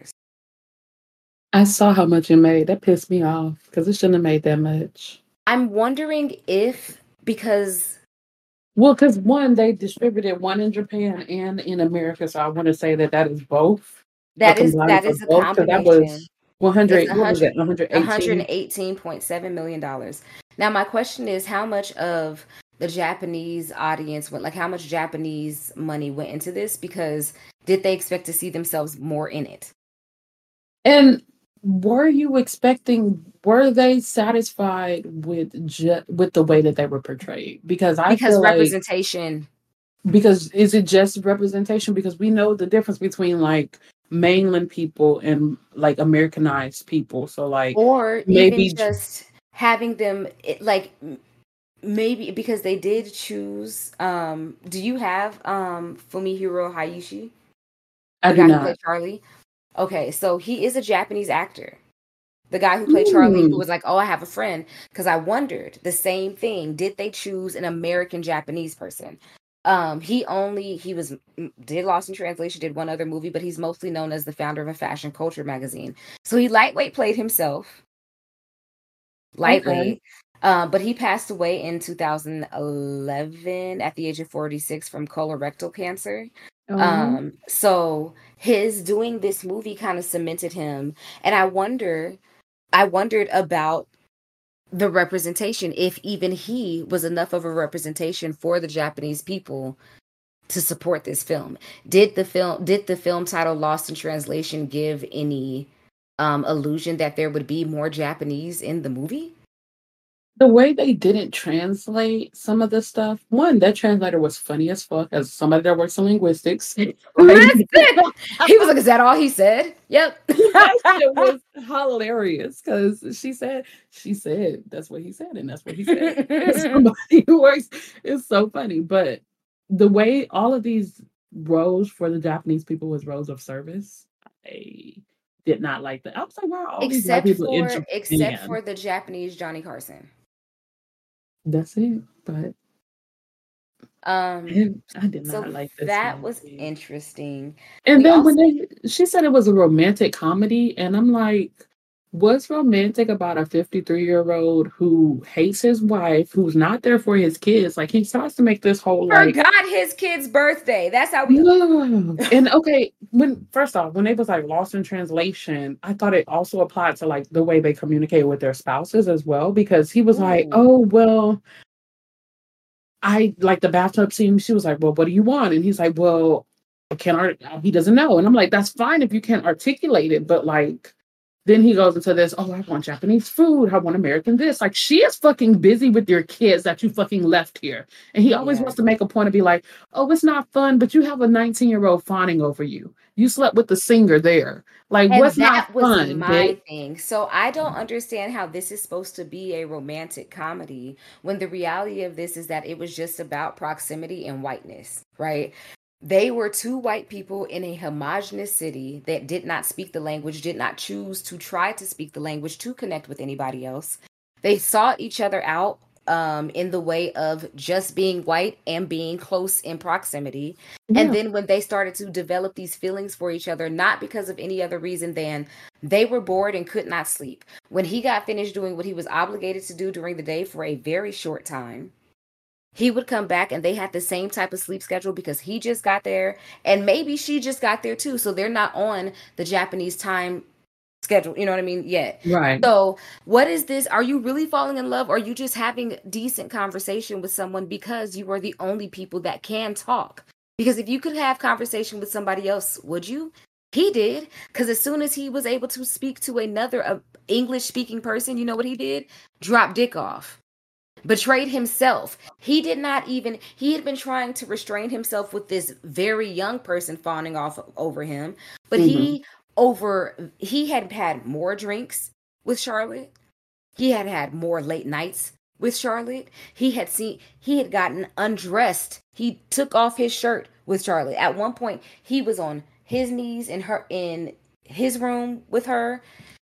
Speaker 1: I saw how much it made. That pissed me off because it shouldn't have made that much.
Speaker 2: I'm wondering if, because
Speaker 1: one, they distributed one in Japan and in America, so I want to say that is both.
Speaker 2: That is a combination.
Speaker 1: That was
Speaker 2: $118.7 million. Now, my question is, how much of the Japanese audience went, like how much Japanese money went into this? Because did they expect to see themselves more in it?
Speaker 1: And were you expecting? Were they satisfied with with the way that they were portrayed? Because I
Speaker 2: Because
Speaker 1: feel like
Speaker 2: representation.
Speaker 1: because is it just representation? Because we know the difference between like mainland people and like Americanized people. So like
Speaker 2: Or even
Speaker 1: maybe
Speaker 2: just having them like maybe because they did choose do you have Fumihiro Hayashi,
Speaker 1: I
Speaker 2: the
Speaker 1: do
Speaker 2: guy who played
Speaker 1: not.
Speaker 2: Charlie? Okay, so he is a Japanese actor. The guy who played Charlie, who
Speaker 1: Mm,
Speaker 2: was like, "Oh, I have a friend," because I wondered the same thing. Did they choose an American Japanese person? He was did Lost in Translation, did one other movie, but he's mostly known as the founder of a fashion culture magazine. So he lightweight played himself,
Speaker 1: okay.
Speaker 2: lightweight. But he passed away in 2011 at the age of 46 from colorectal cancer.
Speaker 1: Oh,
Speaker 2: So his doing this movie kind of cemented him, and I wondered about the representation, if even he was enough of a representation for the Japanese people to support this film. Did the film title Lost in Translation give any illusion that there would be more Japanese in the movie?
Speaker 1: the way they didn't translate some of the stuff. One, that translator was funny as fuck as somebody that works in linguistics. Like,
Speaker 2: Listen, he was like, "Is that all he said?" Yep.
Speaker 1: that shit was hilarious because she said that's what he said and that's what he said. Somebody who works is so funny, but the way all of these roles for the Japanese people was roles of service, I did not like that. I was like, why are all these white people in
Speaker 2: Except
Speaker 1: Japan?
Speaker 2: for the Japanese Johnny Carson.
Speaker 1: That's it. But
Speaker 2: Um,
Speaker 1: I did
Speaker 2: so
Speaker 1: not like this
Speaker 2: that was
Speaker 1: movie.
Speaker 2: interesting.
Speaker 1: And
Speaker 2: We
Speaker 1: then
Speaker 2: also
Speaker 1: she said it was a romantic comedy, and I'm like, what's romantic about a 53-year-old who hates his wife, who's not there for his kids? Like he starts to make this whole like,
Speaker 2: forgot his kid's birthday. That's how we.
Speaker 1: no. And okay, when first off, when they was like lost in translation, I thought it also applied to like the way they communicate with their spouses as well, because he was like,
Speaker 2: Ooh.
Speaker 1: oh well, I like the bathtub scene. She was like, well, what do you want? And he's like, well, I can't he doesn't know. And I'm like, that's fine if you can't articulate it, but like then he goes into this, oh, I want Japanese food, I want American this. Like she is fucking busy with your kids that you fucking left here. And he always
Speaker 2: Yeah.
Speaker 1: wants to make a point to be like, oh, it's not fun, but you have a 19-year-old fawning over you. You slept with the singer there. Like,
Speaker 2: And
Speaker 1: what's not
Speaker 2: that was
Speaker 1: fun, bitch?
Speaker 2: my thing. So I don't understand how this is supposed to be a romantic comedy when the reality of this is that it was just about proximity and whiteness, right? They were two white people in a homogenous city that did not speak the language, did not choose to try to speak the language to connect with anybody else. They sought each other out in the way of just being white and being close in proximity. And
Speaker 1: Yeah.
Speaker 2: then when they started to develop these feelings for each other, not because of any other reason than they were bored and could not sleep. When he got finished doing what he was obligated to do during the day for a very short time, he would come back and they had the same type of sleep schedule because he just got there and maybe she just got there too. So they're not on the Japanese time schedule, you know what I mean? Yet.
Speaker 1: Right.
Speaker 2: So what is this? Are you really falling in love? Or are you just having decent conversation with someone because you are the only people that can talk? Because if you could have conversation with somebody else, would you? He did. Because as soon as he was able to speak to another English speaking person, you know what he did? Drop dick off. Betrayed himself. He did not even, he had been trying to restrain himself with this very young person fawning off over him, but
Speaker 1: Mhm.
Speaker 2: he had had more drinks with Charlotte. He had had more late nights with Charlotte. He had gotten undressed. He took off his shirt with Charlotte. At one point, he was on his knees in his room with her,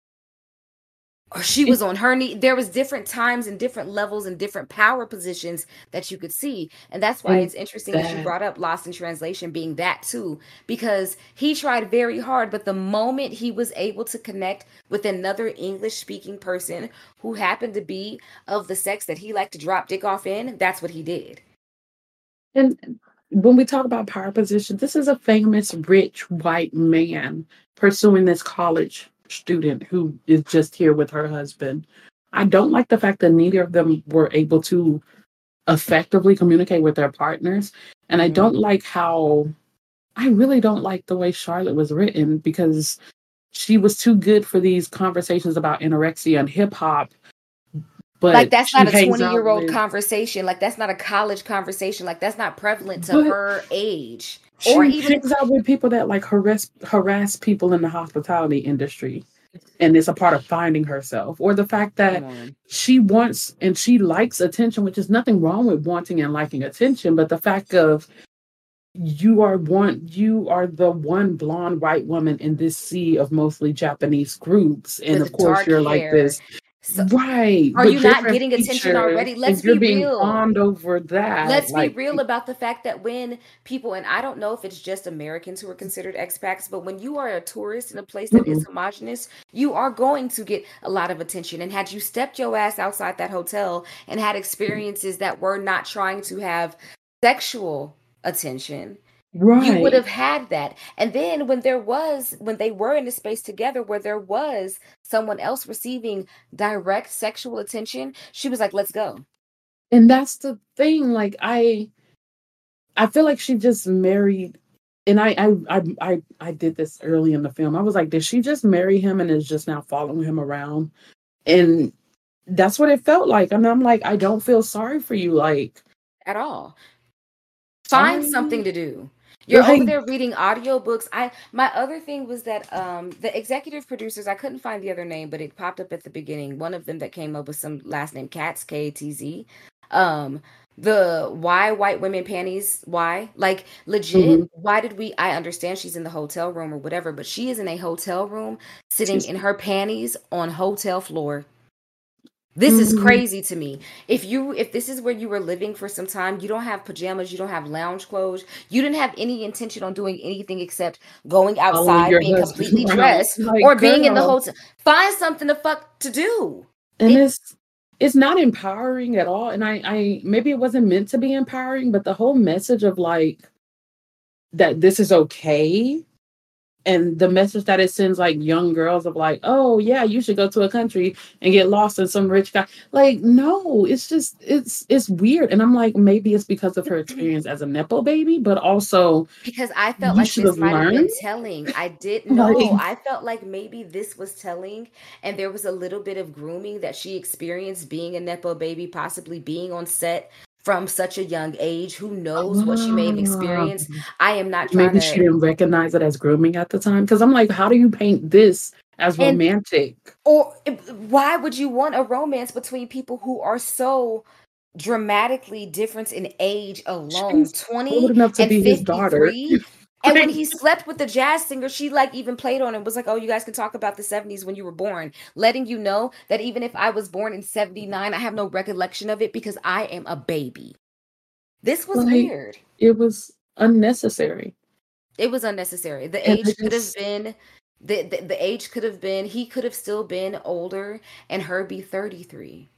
Speaker 2: or she was on her knee. There was different times and different levels and different power positions that you could see. And that's why
Speaker 1: And
Speaker 2: it's interesting that you
Speaker 1: that
Speaker 2: brought up Lost in Translation being that too, because he tried very hard, but the moment he was able to connect with another English speaking person who happened to be of the sex that he liked to drop dick off in, that's what he did.
Speaker 1: And when we talk about power position, this is a famous rich white man pursuing this college student who is just here with her husband. I don't like the fact that neither of them were able to effectively communicate with their partners. And I
Speaker 2: Mm-hmm.
Speaker 1: don't like how I really don't like the way Charlotte was written because she was too good for these conversations about anorexia and hip hop. But
Speaker 2: like that's
Speaker 1: she
Speaker 2: not a
Speaker 1: hangs out
Speaker 2: 20-year-old
Speaker 1: with,
Speaker 2: conversation. Like that's not a college conversation. Like that's not prevalent to
Speaker 1: but
Speaker 2: her age.
Speaker 1: she
Speaker 2: Or even
Speaker 1: hangs out with people that like harass people in the hospitality industry. And it's a part of finding herself. Or the fact that
Speaker 2: come on.
Speaker 1: she wants and she likes attention, which is nothing wrong with wanting and liking attention, but the fact of you are the one blonde white woman in this sea of mostly Japanese groups. And of
Speaker 2: With
Speaker 1: course
Speaker 2: dark
Speaker 1: you're like
Speaker 2: hair.
Speaker 1: this,
Speaker 2: So
Speaker 1: right,
Speaker 2: are
Speaker 1: with
Speaker 2: you not
Speaker 1: different
Speaker 2: getting attention
Speaker 1: features,
Speaker 2: already? Let's
Speaker 1: and you're
Speaker 2: be
Speaker 1: being
Speaker 2: real.
Speaker 1: fawned over that.
Speaker 2: Let's be
Speaker 1: Like,
Speaker 2: real about the fact that when people, and I don't know if it's just Americans who are considered expats, but when you are a tourist in a place that is homogenous, you are going to get a lot of attention. And had you stepped your ass outside that hotel and had experiences that were not trying to have sexual attention, you would have
Speaker 1: right.
Speaker 2: had that. And then when they were in a space together where there was someone else receiving direct sexual attention, she was like, let's go.
Speaker 1: And that's the thing. Like I feel like she just married, and I did this early in the film. I was like, did she just marry him and is just now following him around? And that's what it felt like. And I'm like, I don't feel sorry for you. Like,
Speaker 2: At all. Find
Speaker 1: sorry.
Speaker 2: something to do. You're over
Speaker 1: Like,
Speaker 2: there reading audiobooks. My other thing was that the executive producers, I couldn't find the other name, but it popped up at the beginning. One of them that came up with some last name, Katz, Katz. The why white women panties, why? Like legit,
Speaker 1: mhm.
Speaker 2: why did we I understand she's in the hotel room or whatever, but she is in a hotel room sitting
Speaker 1: She's
Speaker 2: in her panties on hotel floor. This is
Speaker 1: mhm.
Speaker 2: crazy to me. If this is where you were living for some time, you don't have pajamas, you don't have lounge clothes, you didn't have any intention on doing anything except going
Speaker 1: Following
Speaker 2: outside,
Speaker 1: your
Speaker 2: being
Speaker 1: husband
Speaker 2: completely
Speaker 1: around.
Speaker 2: dressed,
Speaker 1: Like,
Speaker 2: or being in the
Speaker 1: girl.
Speaker 2: hotel. Find something to fuck to do.
Speaker 1: And
Speaker 2: It
Speaker 1: it's not empowering at all. And I maybe it wasn't meant to be empowering, but the whole message of like that this is okay. And the message that it sends like young girls of like, oh yeah, you should go to a country and get lost in some rich guy. Like, no, it's just it's weird. And I'm like, maybe it's because of her experience as a Nepo baby, but also
Speaker 2: because I felt
Speaker 1: you
Speaker 2: like
Speaker 1: should
Speaker 2: this
Speaker 1: have
Speaker 2: might have been
Speaker 1: learned.
Speaker 2: telling. I didn't know.
Speaker 1: Like,
Speaker 2: I felt like maybe this was telling, and there was a little bit of grooming that she experienced being a Nepo baby, possibly being on set from such a young age. Who knows what she may have
Speaker 1: ah,
Speaker 2: experienced? I am not trying
Speaker 1: maybe she
Speaker 2: to.
Speaker 1: didn't recognize it as grooming at the time. Cause I'm like, how do you paint this as
Speaker 2: And
Speaker 1: romantic?
Speaker 2: or why would you want a romance between people who are so dramatically different in age alone,
Speaker 1: She's old
Speaker 2: 20
Speaker 1: enough to
Speaker 2: and
Speaker 1: be his daughter.
Speaker 2: 53? And when
Speaker 1: Like,
Speaker 2: he slept with the jazz singer, she like even played on it, was like, oh, you guys can talk about the 70s when you were born, letting you know that even if I was born in 79, I have no recollection of it because I am a baby. This was
Speaker 1: like
Speaker 2: weird.
Speaker 1: it was unnecessary.
Speaker 2: It was unnecessary. The
Speaker 1: And I
Speaker 2: age could have
Speaker 1: just
Speaker 2: been the age could have been, he could have still been older and her be 33.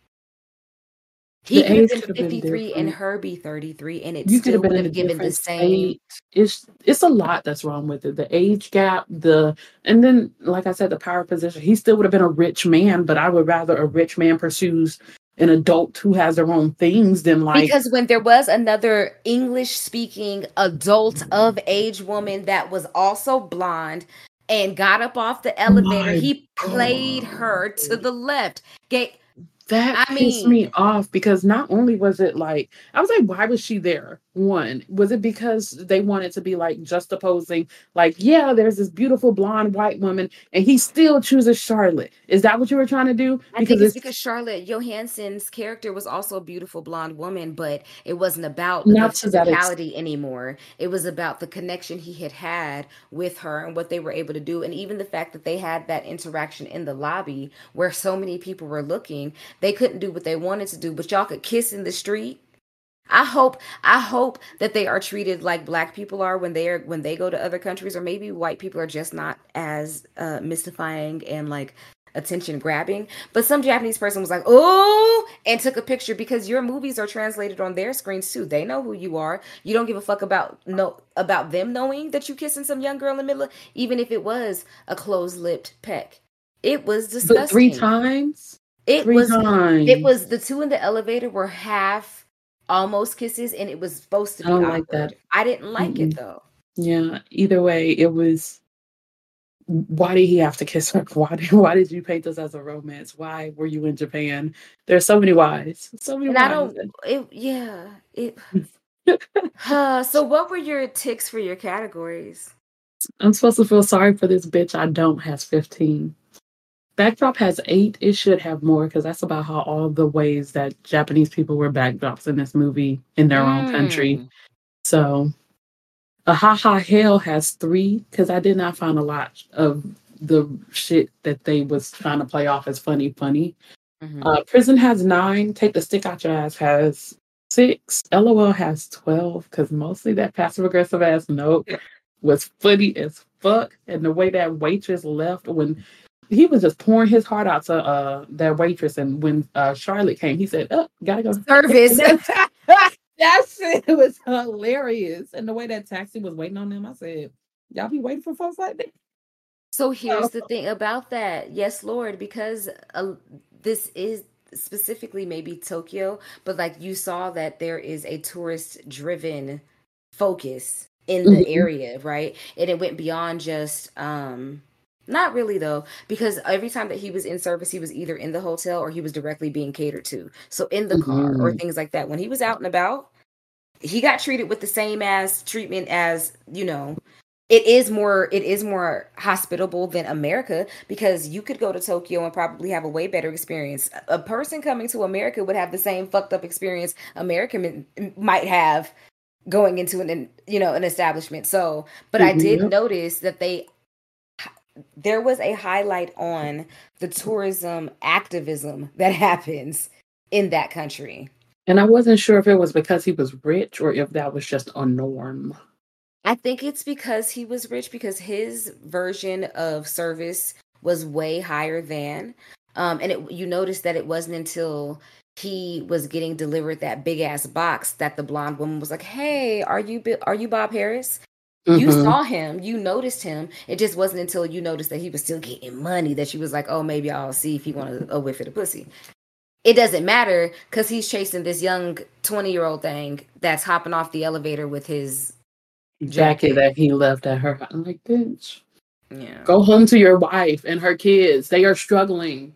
Speaker 2: He
Speaker 1: the
Speaker 2: could have
Speaker 1: age
Speaker 2: been
Speaker 1: could have been
Speaker 2: 53 and
Speaker 1: different.
Speaker 2: her be 33, and it
Speaker 1: You could have
Speaker 2: still
Speaker 1: been
Speaker 2: would
Speaker 1: in a
Speaker 2: have given the
Speaker 1: different
Speaker 2: same.
Speaker 1: state. It's a lot that's wrong with it. The age gap, and then like I said, the power position. He still would have been a rich man, but I would rather a rich man pursues an adult who has their own things than like
Speaker 2: Because when there was another English speaking adult of age woman that was also blonde and got up off the elevator,
Speaker 1: my
Speaker 2: he played her to
Speaker 1: God.
Speaker 2: the left. Ga-
Speaker 1: That
Speaker 2: I
Speaker 1: pissed
Speaker 2: mean,
Speaker 1: me off because not only was it like, I was like, why was she there? One, was it because they wanted to be like juxtaposing, like, yeah, there's this beautiful blonde white woman, and he still chooses Charlotte? Is that what you were trying to do?
Speaker 2: I
Speaker 1: Because
Speaker 2: think it's
Speaker 1: it's
Speaker 2: because Charlotte Johansson's character was also a beautiful blonde woman, but it wasn't about the
Speaker 1: not to that extent.
Speaker 2: physicality anymore. It was about the connection he had with her and what they were able to do. And even the fact that they had that interaction in the lobby where so many people were looking, they couldn't do what they wanted to do, but y'all could kiss in the street. I hope that they are treated like black people are when they go to other countries, or maybe white people are just not as mystifying and like attention grabbing. But some Japanese person was like, "Oh," and took a picture because your movies are translated on their screens too. They know who you are. You don't give a fuck about them knowing that you kissing some young girl in the middle of, even if it was a closed-lipped peck. It was
Speaker 1: But three
Speaker 2: disgusting.
Speaker 1: times,
Speaker 2: It
Speaker 1: three
Speaker 2: was it
Speaker 1: times.
Speaker 2: was the two in the elevator were half almost kisses, and it was supposed to
Speaker 1: I
Speaker 2: be
Speaker 1: don't like that.
Speaker 2: awkward. I didn't like it
Speaker 1: Mm-mm.
Speaker 2: though.
Speaker 1: Yeah. Either way, it was why did he have to kiss her? Why did you paint this as a romance? Why were you in Japan? There's so many whys. So many
Speaker 2: And I
Speaker 1: whys.
Speaker 2: don't. So what were your ticks for your categories?
Speaker 1: I'm supposed to feel sorry for this bitch. I don't has 15. Backdrop has 8. It should have more because that's about how all the ways that Japanese people were backdrops in this movie in their own country. So a Ha Ha Hell has 3 because I did not find a lot of the shit that they was trying to play off as funny. Prison has 9. Take the Stick Out Your Ass has 6. LOL has 12 because mostly that passive aggressive ass note was funny as fuck. And the way that waitress left when he was just pouring his heart out to that waitress, and when Charlotte came, he said, "Oh, gotta go."
Speaker 2: Service.
Speaker 1: That shit was hilarious. And the way that taxi was waiting on them, I said, "Y'all be waiting for folks like that?"
Speaker 2: So here's the thing about that. Yes, Lord, because this is specifically maybe Tokyo, but like you saw that there is a tourist-driven focus in the area, right? And it went beyond just not really though, because every time that he was in service, he was either in the hotel or he was directly being catered to. So in the car or things like that. When he was out and about, he got treated with the same as treatment as, it is more hospitable than America, because you could go to Tokyo and probably have a way better experience. A person coming to America would have the same fucked up experience American might have going into an establishment. So, but I did notice that there was a highlight on the tourism activism that happens in that country.
Speaker 1: And I wasn't sure if it was because he was rich or if that was just a norm.
Speaker 2: I think it's because he was rich, because his version of service was way higher than, and you notice that it wasn't until he was getting delivered that big ass box that the blonde woman was like, "Hey, are you Bob Harris?" You saw him, you noticed him. It just wasn't until you noticed that he was still getting money that she was like, "Oh, maybe I'll see if he wanted a whiff of the pussy." It doesn't matter because he's chasing this young 20-year-old thing that's hopping off the elevator with his
Speaker 1: jacket that he left at her. I'm like, bitch,
Speaker 2: yeah,
Speaker 1: go home to your wife and her kids. They are struggling.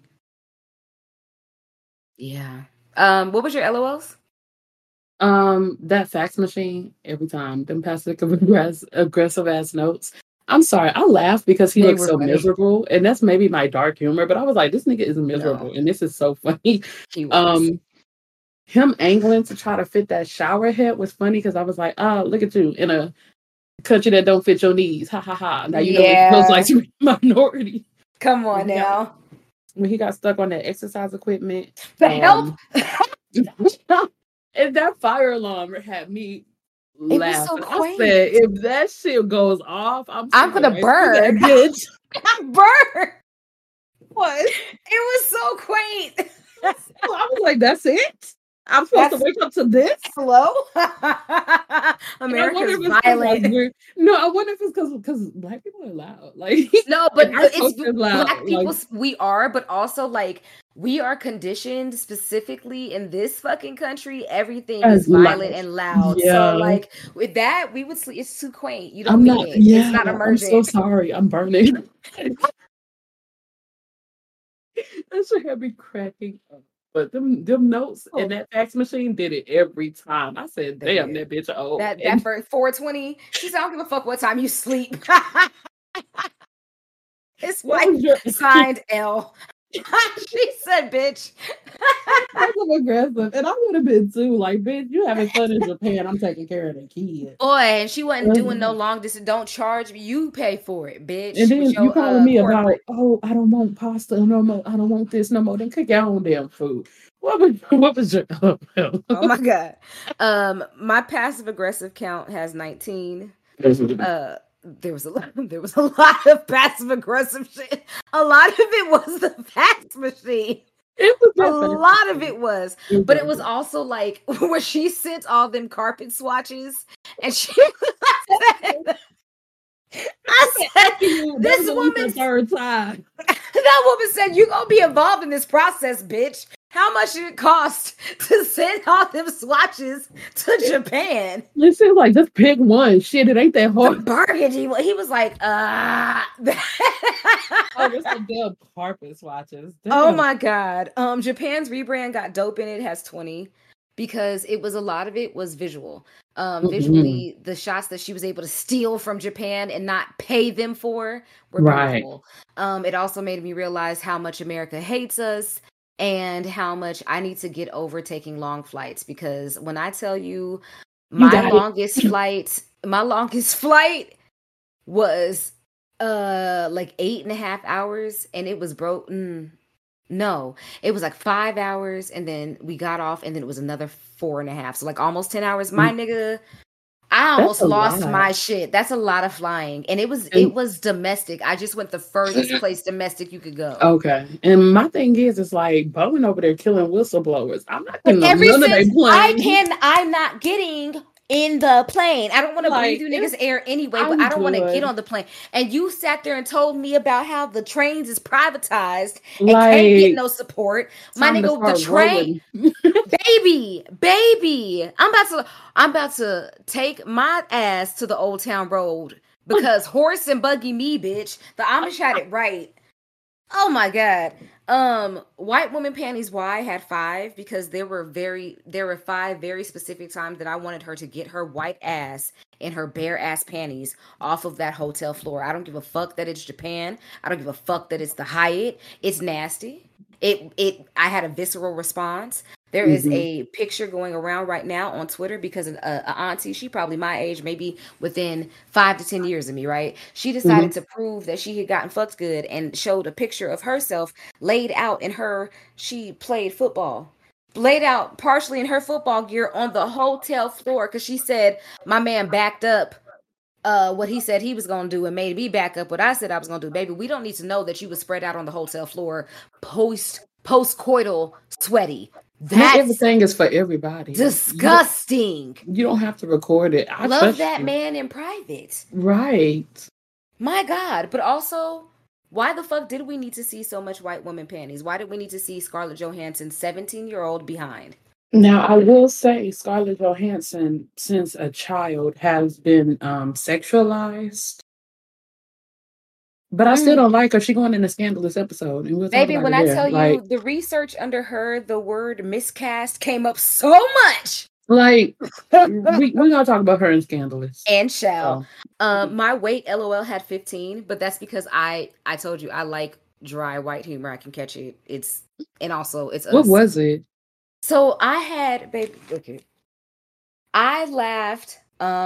Speaker 2: Yeah. What was your LOLs?
Speaker 1: That fax machine every time. Them passive aggressive ass notes. I'm sorry, I laughed because he looks so miserable, and that's maybe my dark humor. But I was like, this nigga is miserable, and this is so funny. Him angling to try to fit that shower head was funny because I was like, oh, look at you in a country that don't fit your needs. Ha ha ha. Now you know it feels like you're a minority.
Speaker 2: Come on now.
Speaker 1: When he got stuck on that exercise equipment.
Speaker 2: The help.
Speaker 1: And that fire alarm had me laugh.
Speaker 2: So
Speaker 1: I said, if that shit goes off, I'm
Speaker 2: gonna burn.
Speaker 1: Bitch.
Speaker 2: I'm burn. What? It was so quaint.
Speaker 1: I was like, that's it? I'm supposed to wake up to this?
Speaker 2: Hello? America's violent.
Speaker 1: No, I wonder if it's because Black people are loud. Like,
Speaker 2: no, but it's
Speaker 1: loud.
Speaker 2: Black people. Like, we are, but also like we are conditioned specifically in this fucking country. Everything is violent and loud. Yeah. So like with that, we would sleep. It's too quaint. You don't mean it. Yeah, it's not emergent.
Speaker 1: I'm so sorry. I'm burning. That should have me cracking up. But them notes and that fax machine did it every time. I said, damn, that bitch old.
Speaker 2: That for 420, she said, I don't give a fuck what time you sleep. His wife signed L. She said, bitch.
Speaker 1: Passive aggressive. And I would have been too. Like, bitch, you having fun in Japan. I'm taking care of the kids.
Speaker 2: Boy, and she wasn't doing no long distance. Don't charge me. You pay for it, bitch.
Speaker 1: And then you calling me about, oh, I don't want pasta no more. I don't want this no more. Then cook your own damn food. What was your
Speaker 2: oh my God. My passive aggressive count has 19. There was a lot of passive aggressive shit. A lot of it was the fax machine. A lot of it was, but it was also like where she sent all them carpet swatches, and she. I said, this woman.
Speaker 1: Third time.
Speaker 2: That woman said, "You gonna be involved in this process, bitch." how much did it cost to send all them swatches to Japan?
Speaker 1: It seems like just pick one. Shit, it ain't that
Speaker 2: The
Speaker 1: hard.
Speaker 2: burgundy. He was like,
Speaker 1: Oh, it's the damn carpet swatches.
Speaker 2: Oh
Speaker 1: Damn.
Speaker 2: my god. Japan's rebrand got dope in it. It has 20 because it was a lot of it was visual. Visually, the shots that she was able to steal from Japan and not pay them for were beautiful. It also made me realize how much America hates us and how much I need to get over taking long flights, because when I tell you my longest flight was like 8.5 hours, and it was broke. No, it was like 5 hours, and then we got off, and then it was another 4.5, so like almost 10 hours. My nigga, I almost lost my shit. That's a lot of flying, and it was domestic. I just went the furthest place domestic you could go.
Speaker 1: Okay, and my thing is, it's like Boeing over there killing whistleblowers. I'm not getting
Speaker 2: But
Speaker 1: none of their planes.
Speaker 2: I'm not getting in the plane. I don't want to breathe through niggas' air anyway, but I don't want to get on the plane. And you sat there and told me about how the trains is privatized and can't get no support. My nigga, the train, baby, I'm about to take my ass to the Old Town Road, because horse and buggy me, bitch. The Amish had it right. Oh my god. White woman panties. Why I had 5, because there were 5 very specific times that I wanted her to get her white ass in her bare ass panties off of that hotel floor. I don't give a fuck that it's Japan. I don't give a fuck that it's the Hyatt. It's nasty. I had a visceral response. There is a picture going around right now on Twitter because an auntie, she probably my age, maybe within 5 to 10 years of me, right? She decided to prove that she had gotten fucked good and showed a picture of herself laid out in she played football, laid out partially in her football gear on the hotel floor, because she said my man backed up what he said he was going to do and made me back up what I said I was going to do. Baby, we don't need to know that you was spread out on the hotel floor post-coital sweaty.
Speaker 1: Not everything is for everybody.
Speaker 2: Disgusting.
Speaker 1: You don't have to record it.
Speaker 2: I love that man in private.
Speaker 1: Right.
Speaker 2: My God. But also, why the fuck did we need to see so much white woman panties? Why did we need to see Scarlett Johansson's 17-year-old behind?
Speaker 1: Now, I will say Scarlett Johansson, since a child, has been sexualized. But I still don't like her. She's going in a scandalous episode. And
Speaker 2: Baby, when I tell you the research under her, the word miscast came up so much.
Speaker 1: Like, we're going to talk about her in Scandalous.
Speaker 2: And shall. My weight, LOL, had 15, but that's because I told you I like dry white humor. I can catch it. And also it's
Speaker 1: What was it?
Speaker 2: So I had, baby, okay. I laughed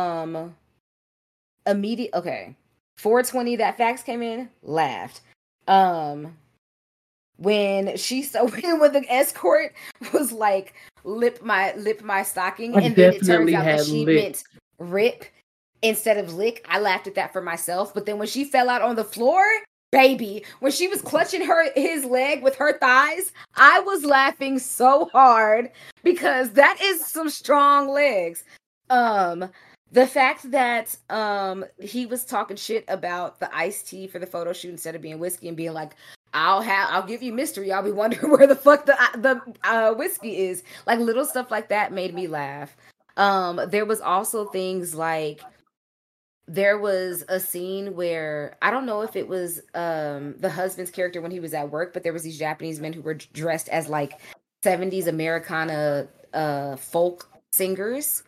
Speaker 2: immediate. Okay. 420 that fax came in, laughed. When the escort was like lip my stocking, and then it turns out that she meant rip instead of lick. I laughed at that for myself, but then when she fell out on the floor, baby, when she was clutching his leg with her thighs, I was laughing so hard because that is some strong legs. The fact that he was talking shit about the iced tea for the photo shoot instead of being whiskey, and being like, I'll give you mystery. I'll be wondering where the fuck the whiskey is. Like, little stuff like that made me laugh. There was also things like, there was a scene where, I don't know if it was the husband's character when he was at work, but there was these Japanese men who were dressed as like 70s Americana folk singers.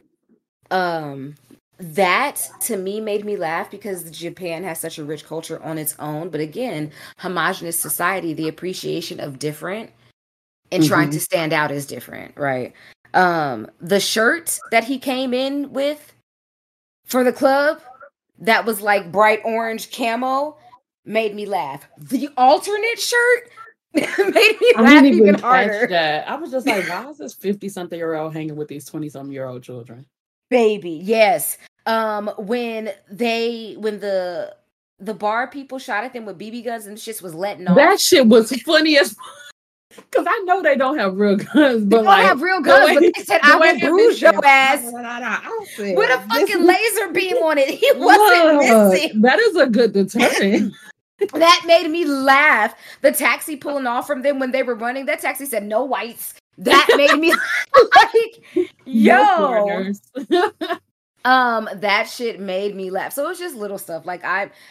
Speaker 2: That to me made me laugh because Japan has such a rich culture on its own. But again, homogenous society, the appreciation of different and trying to stand out as different, right? The shirt that he came in with for the club that was like bright orange camo made me laugh. The alternate shirt made me laugh even harder.
Speaker 1: That. I was just like, why is this 50-something-year-old hanging with these 20-something-year-old children?
Speaker 2: Baby, yes. When the bar people shot at them with BB guns and shit was letting off.
Speaker 1: That shit was funny as because I know they don't have real guns, but
Speaker 2: they don't have real guns, but they said I will bruise your ass with a fucking laser beam on it. He wasn't missing.
Speaker 1: That is a good deterrent.
Speaker 2: That made me laugh. The taxi pulling off from them when they were running, that taxi said no whites. That made me like, yo. That shit made me laugh. So it's just little stuff. Like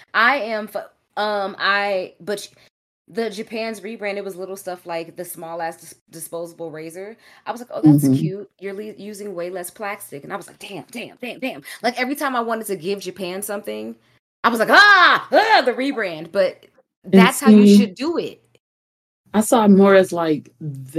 Speaker 2: but the Japan's rebrand, it was little stuff like the small ass disposable razor. I was like, oh, that's cute. You're using way less plastic. And I was like, damn. Like every time I wanted to give Japan something, I was like, the rebrand. But that's how you should do it.
Speaker 1: I saw it more as like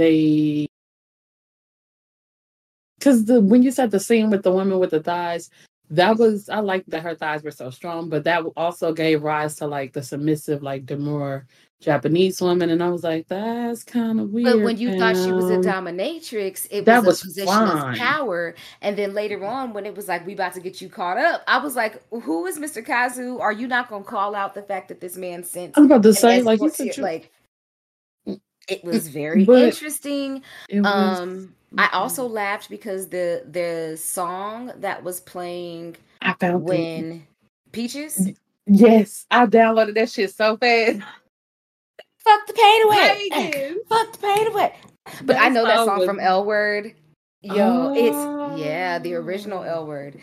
Speaker 1: because when you said the scene with the woman with the thighs, I liked that her thighs were so strong, but that also gave rise to like the submissive, like demure Japanese woman, and I was like, that's kind of weird.
Speaker 2: But when you thought she was a dominatrix, it was a position of power. And then later on, when it was like, we about to get you caught up, I was like, who is Mr. Kazu? Are you not going to call out the fact that this man sent?
Speaker 1: I'm about to say, like, you said,
Speaker 2: like, it was very interesting. I also laughed because the song that was playing when Peaches.
Speaker 1: Yes, I downloaded that shit so fast.
Speaker 2: Fuck the pain away. Fuck the pain away. But I know that song from L Word. Yo, it's the original L Word.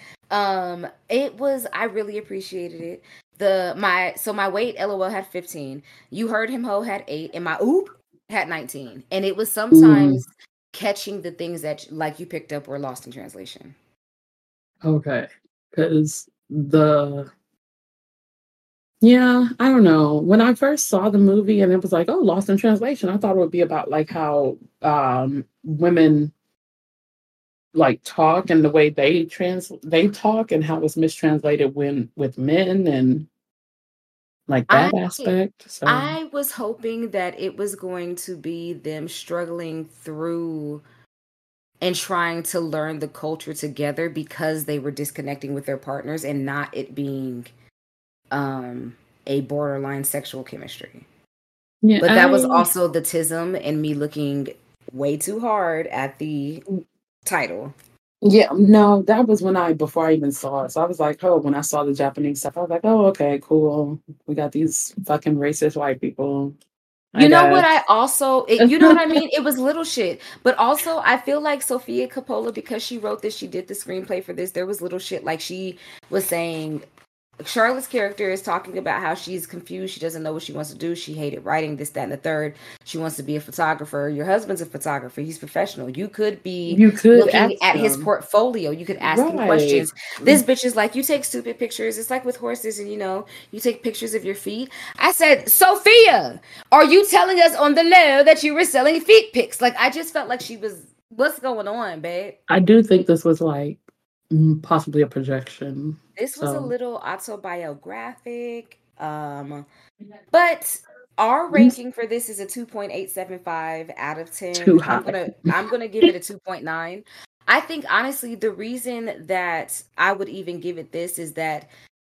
Speaker 2: I really appreciated it. My weight, LOL, had 15. You Heard Him Ho had 8, and my oop had 19. And it was sometimes catching the things that like you picked up were lost in translation.
Speaker 1: Okay. Because I don't know. When I first saw the movie and it was like, oh, lost in translation, I thought it would be about like how women like talk and the way they talk and how it's mistranslated with men and like that aspect. So
Speaker 2: I was hoping that it was going to be them struggling through and trying to learn the culture together because they were disconnecting with their partners and not it being a borderline sexual chemistry. Yeah, but that was also the tism and me looking way too hard at the title.
Speaker 1: Yeah, no, that was before I even saw it. So I was like, oh, when I saw the Japanese stuff, I was like, oh, okay, cool. We got these fucking racist white people.
Speaker 2: You know what I also, you know what I mean? It was little shit. But also, I feel like Sofia Coppola, because she wrote this, she did the screenplay for this, there was little shit like she was saying, Charlotte's character is talking about how she's confused. She doesn't know what she wants to do. She hated writing, this, that, and the third. She wants to be a photographer. Your husband's a photographer. He's professional. You could looking at his portfolio. You could ask him questions. This bitch is like, you take stupid pictures. It's like with horses and, you take pictures of your feet. I said, Sophia, are you telling us on the low that you were selling feet pics? Like, I just felt like she was, what's going on, babe?
Speaker 1: I do think this was like, possibly a projection.
Speaker 2: This was a little autobiographic. But our ranking for this is a 2.875 out of 10.
Speaker 1: Too high.
Speaker 2: I'm gonna give it a 2.9. I think honestly, the reason that I would even give it this is that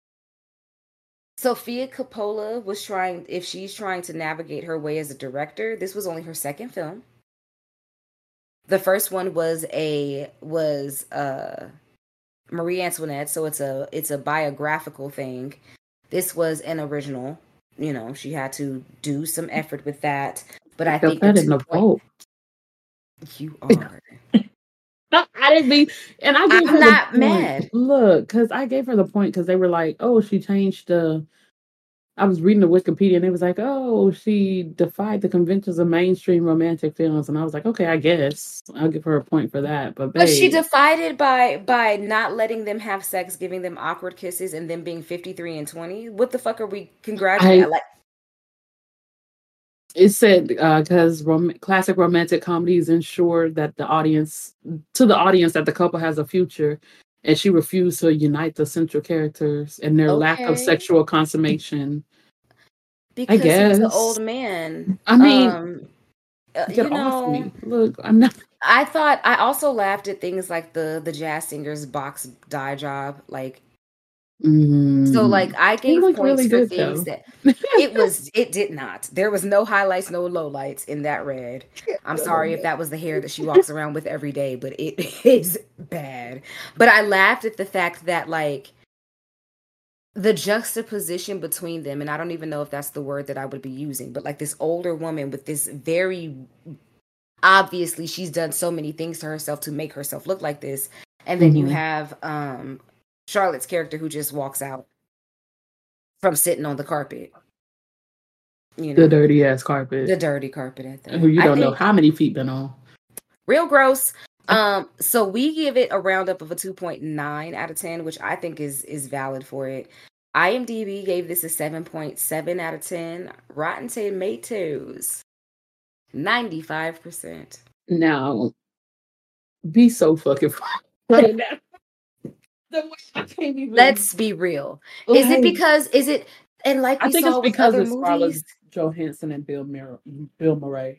Speaker 2: Sofia Coppola if she's trying to navigate her way as a director, this was only her second film. The first one was Marie Antoinette, so it's a biographical thing. This was an original. She had to do some effort with that. But I think
Speaker 1: that in the vote.
Speaker 2: You are.
Speaker 1: I didn't mean, and I gave
Speaker 2: I'm not mad.
Speaker 1: Look, because I gave her the point because they were like, oh, she changed I was reading the Wikipedia and it was like, oh, she defied the conventions of mainstream romantic films. And I was like, okay, I guess I'll give her a point for that. But
Speaker 2: she defied it by not letting them have sex, giving them awkward kisses, and them being 53 and 20. What the fuck are we congratulating?
Speaker 1: It said because classic romantic comedies ensure that the audience that the couple has a future. And she refused to unite the central characters and their lack of sexual consummation.
Speaker 2: Because he was an old man.
Speaker 1: I mean, get off me. Look, I'm not.
Speaker 2: I also laughed at things like the jazz singer's box dye job. Like, so like I gave points really for things that it did not. There was no highlights, no lowlights in that red. I'm sorry if that was the hair that she walks around with every day, but it is bad. But I laughed at the fact that like the juxtaposition between them, and I don't even know if that's the word that I would be using, but like this older woman with this very obviously she's done so many things to herself to make herself look like this, and then you have Charlotte's character who just walks out from sitting on the carpet. You know,
Speaker 1: the dirty ass carpet.
Speaker 2: The dirty carpet at that.
Speaker 1: Who you don't know how many feet been on.
Speaker 2: Real gross. So we give it a roundup of a 2.9 out of 10, which I think is valid for it. IMDb gave this a 7.7 out of 10. Rotten Tomatoes, 95%.
Speaker 1: Now, be so fucking right now. I can't even.
Speaker 2: Let's be real. Is it because and like we saw with other movies?
Speaker 1: Johansson and Bill Murray. Bill Murray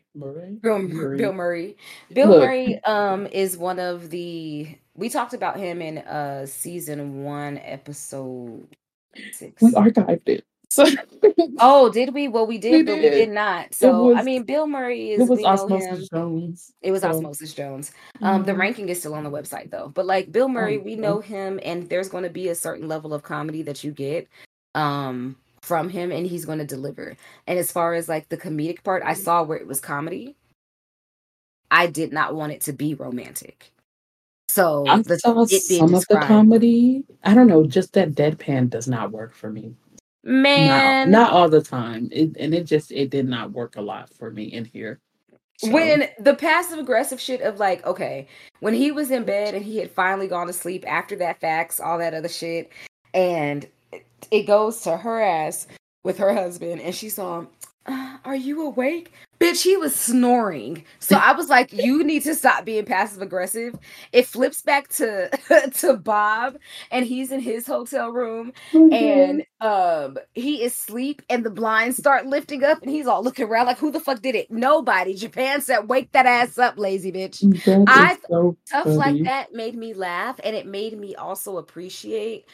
Speaker 2: is one of the. We talked about him in season 1, episode 6.
Speaker 1: We archived it. So.
Speaker 2: Oh, did we? Well, we did, but we did not. So I mean, Bill Murray is.
Speaker 1: It was Osmosis Jones.
Speaker 2: It was Osmosis Jones. The ranking is still on the website though. But like Bill Murray, we know him, and there's going to be a certain level of comedy that you get. From him, and he's going to deliver. And as far as like the comedic part, I saw where it was comedy. I did not want it to be romantic. So
Speaker 1: I saw some of the comedy. I don't know, just that deadpan does not work for me.
Speaker 2: Man,
Speaker 1: not all the time. It did not work a lot for me in here.
Speaker 2: So. When the passive aggressive shit of like, okay, when he was in bed and he had finally gone to sleep after that fax, all that other shit, and it goes to her ass with her husband, and she saw him, are you awake? Bitch, he was snoring. So I was like, you need to stop being passive aggressive. It flips back to Bob, and he's in his hotel room, and he is asleep, and the blinds start lifting up, and he's all looking around like, who the fuck did it? Nobody. Japan said, wake that ass up, lazy bitch. Stuff like that made me laugh, and it made me also appreciate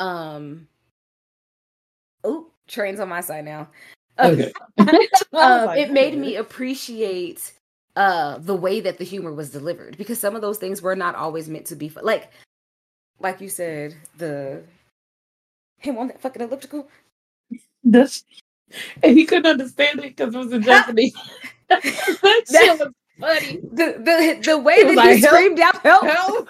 Speaker 2: train's on my side now.
Speaker 1: Okay.
Speaker 2: It made me appreciate the way that the humor was delivered, because some of those things were not always meant to be like you said, him on that fucking elliptical.
Speaker 1: And he couldn't understand it because it was in Japanese. That shit was funny.
Speaker 2: The way that he screamed out, help.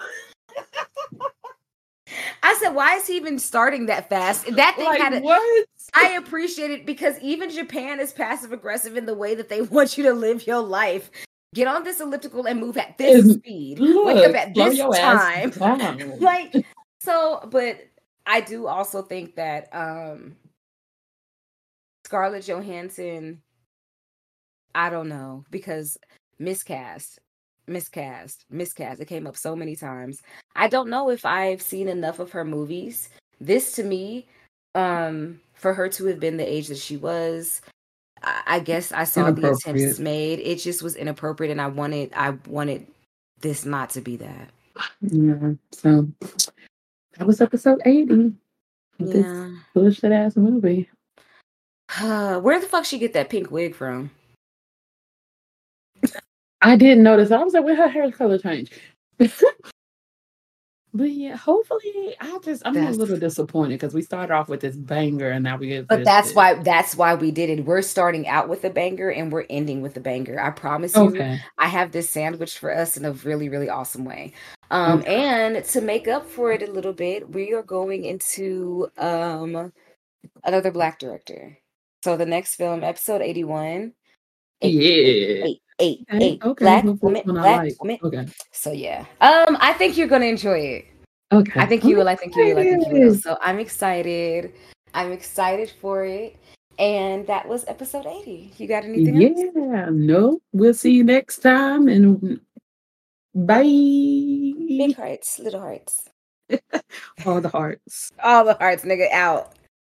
Speaker 2: I said, why is he even starting that fast? That thing had
Speaker 1: what?
Speaker 2: I appreciate it, because even Japan is passive aggressive in the way that they want you to live your life. Get on this elliptical and move at this speed. Wake up at this time. But I do also think that Scarlett Johansson, I don't know, because miscast. It came up so many times. I don't know if I've seen enough of her movies. This, to me, for her to have been the age that she was, I guess I saw the attempts made. It just was inappropriate, and I wanted this not to be that.
Speaker 1: Yeah. So that was episode 80. This bullshit ass movie.
Speaker 2: Where the fuck she get that pink wig from?
Speaker 1: I didn't notice. I was like, when her hair color changed. But yeah, hopefully, I'm a little disappointed because we started off with this banger and now we get.
Speaker 2: But that's why we did it. We're starting out with a banger and we're ending with a banger. I promise you.
Speaker 1: Okay.
Speaker 2: I have this sandwiched for us in a really, really awesome way. And to make up for it a little bit, we are going into another Black director. So the next film, episode 81. Eight. Okay. Black woman.
Speaker 1: Okay.
Speaker 2: So yeah. I think you're gonna enjoy it.
Speaker 1: Okay.
Speaker 2: I think you will. So I'm excited. I'm excited for it. And that was episode 80. You got anything else?
Speaker 1: Yeah, no. We'll see you next time, and bye.
Speaker 2: Big hearts, little hearts.
Speaker 1: All the hearts.
Speaker 2: All the hearts, nigga, out.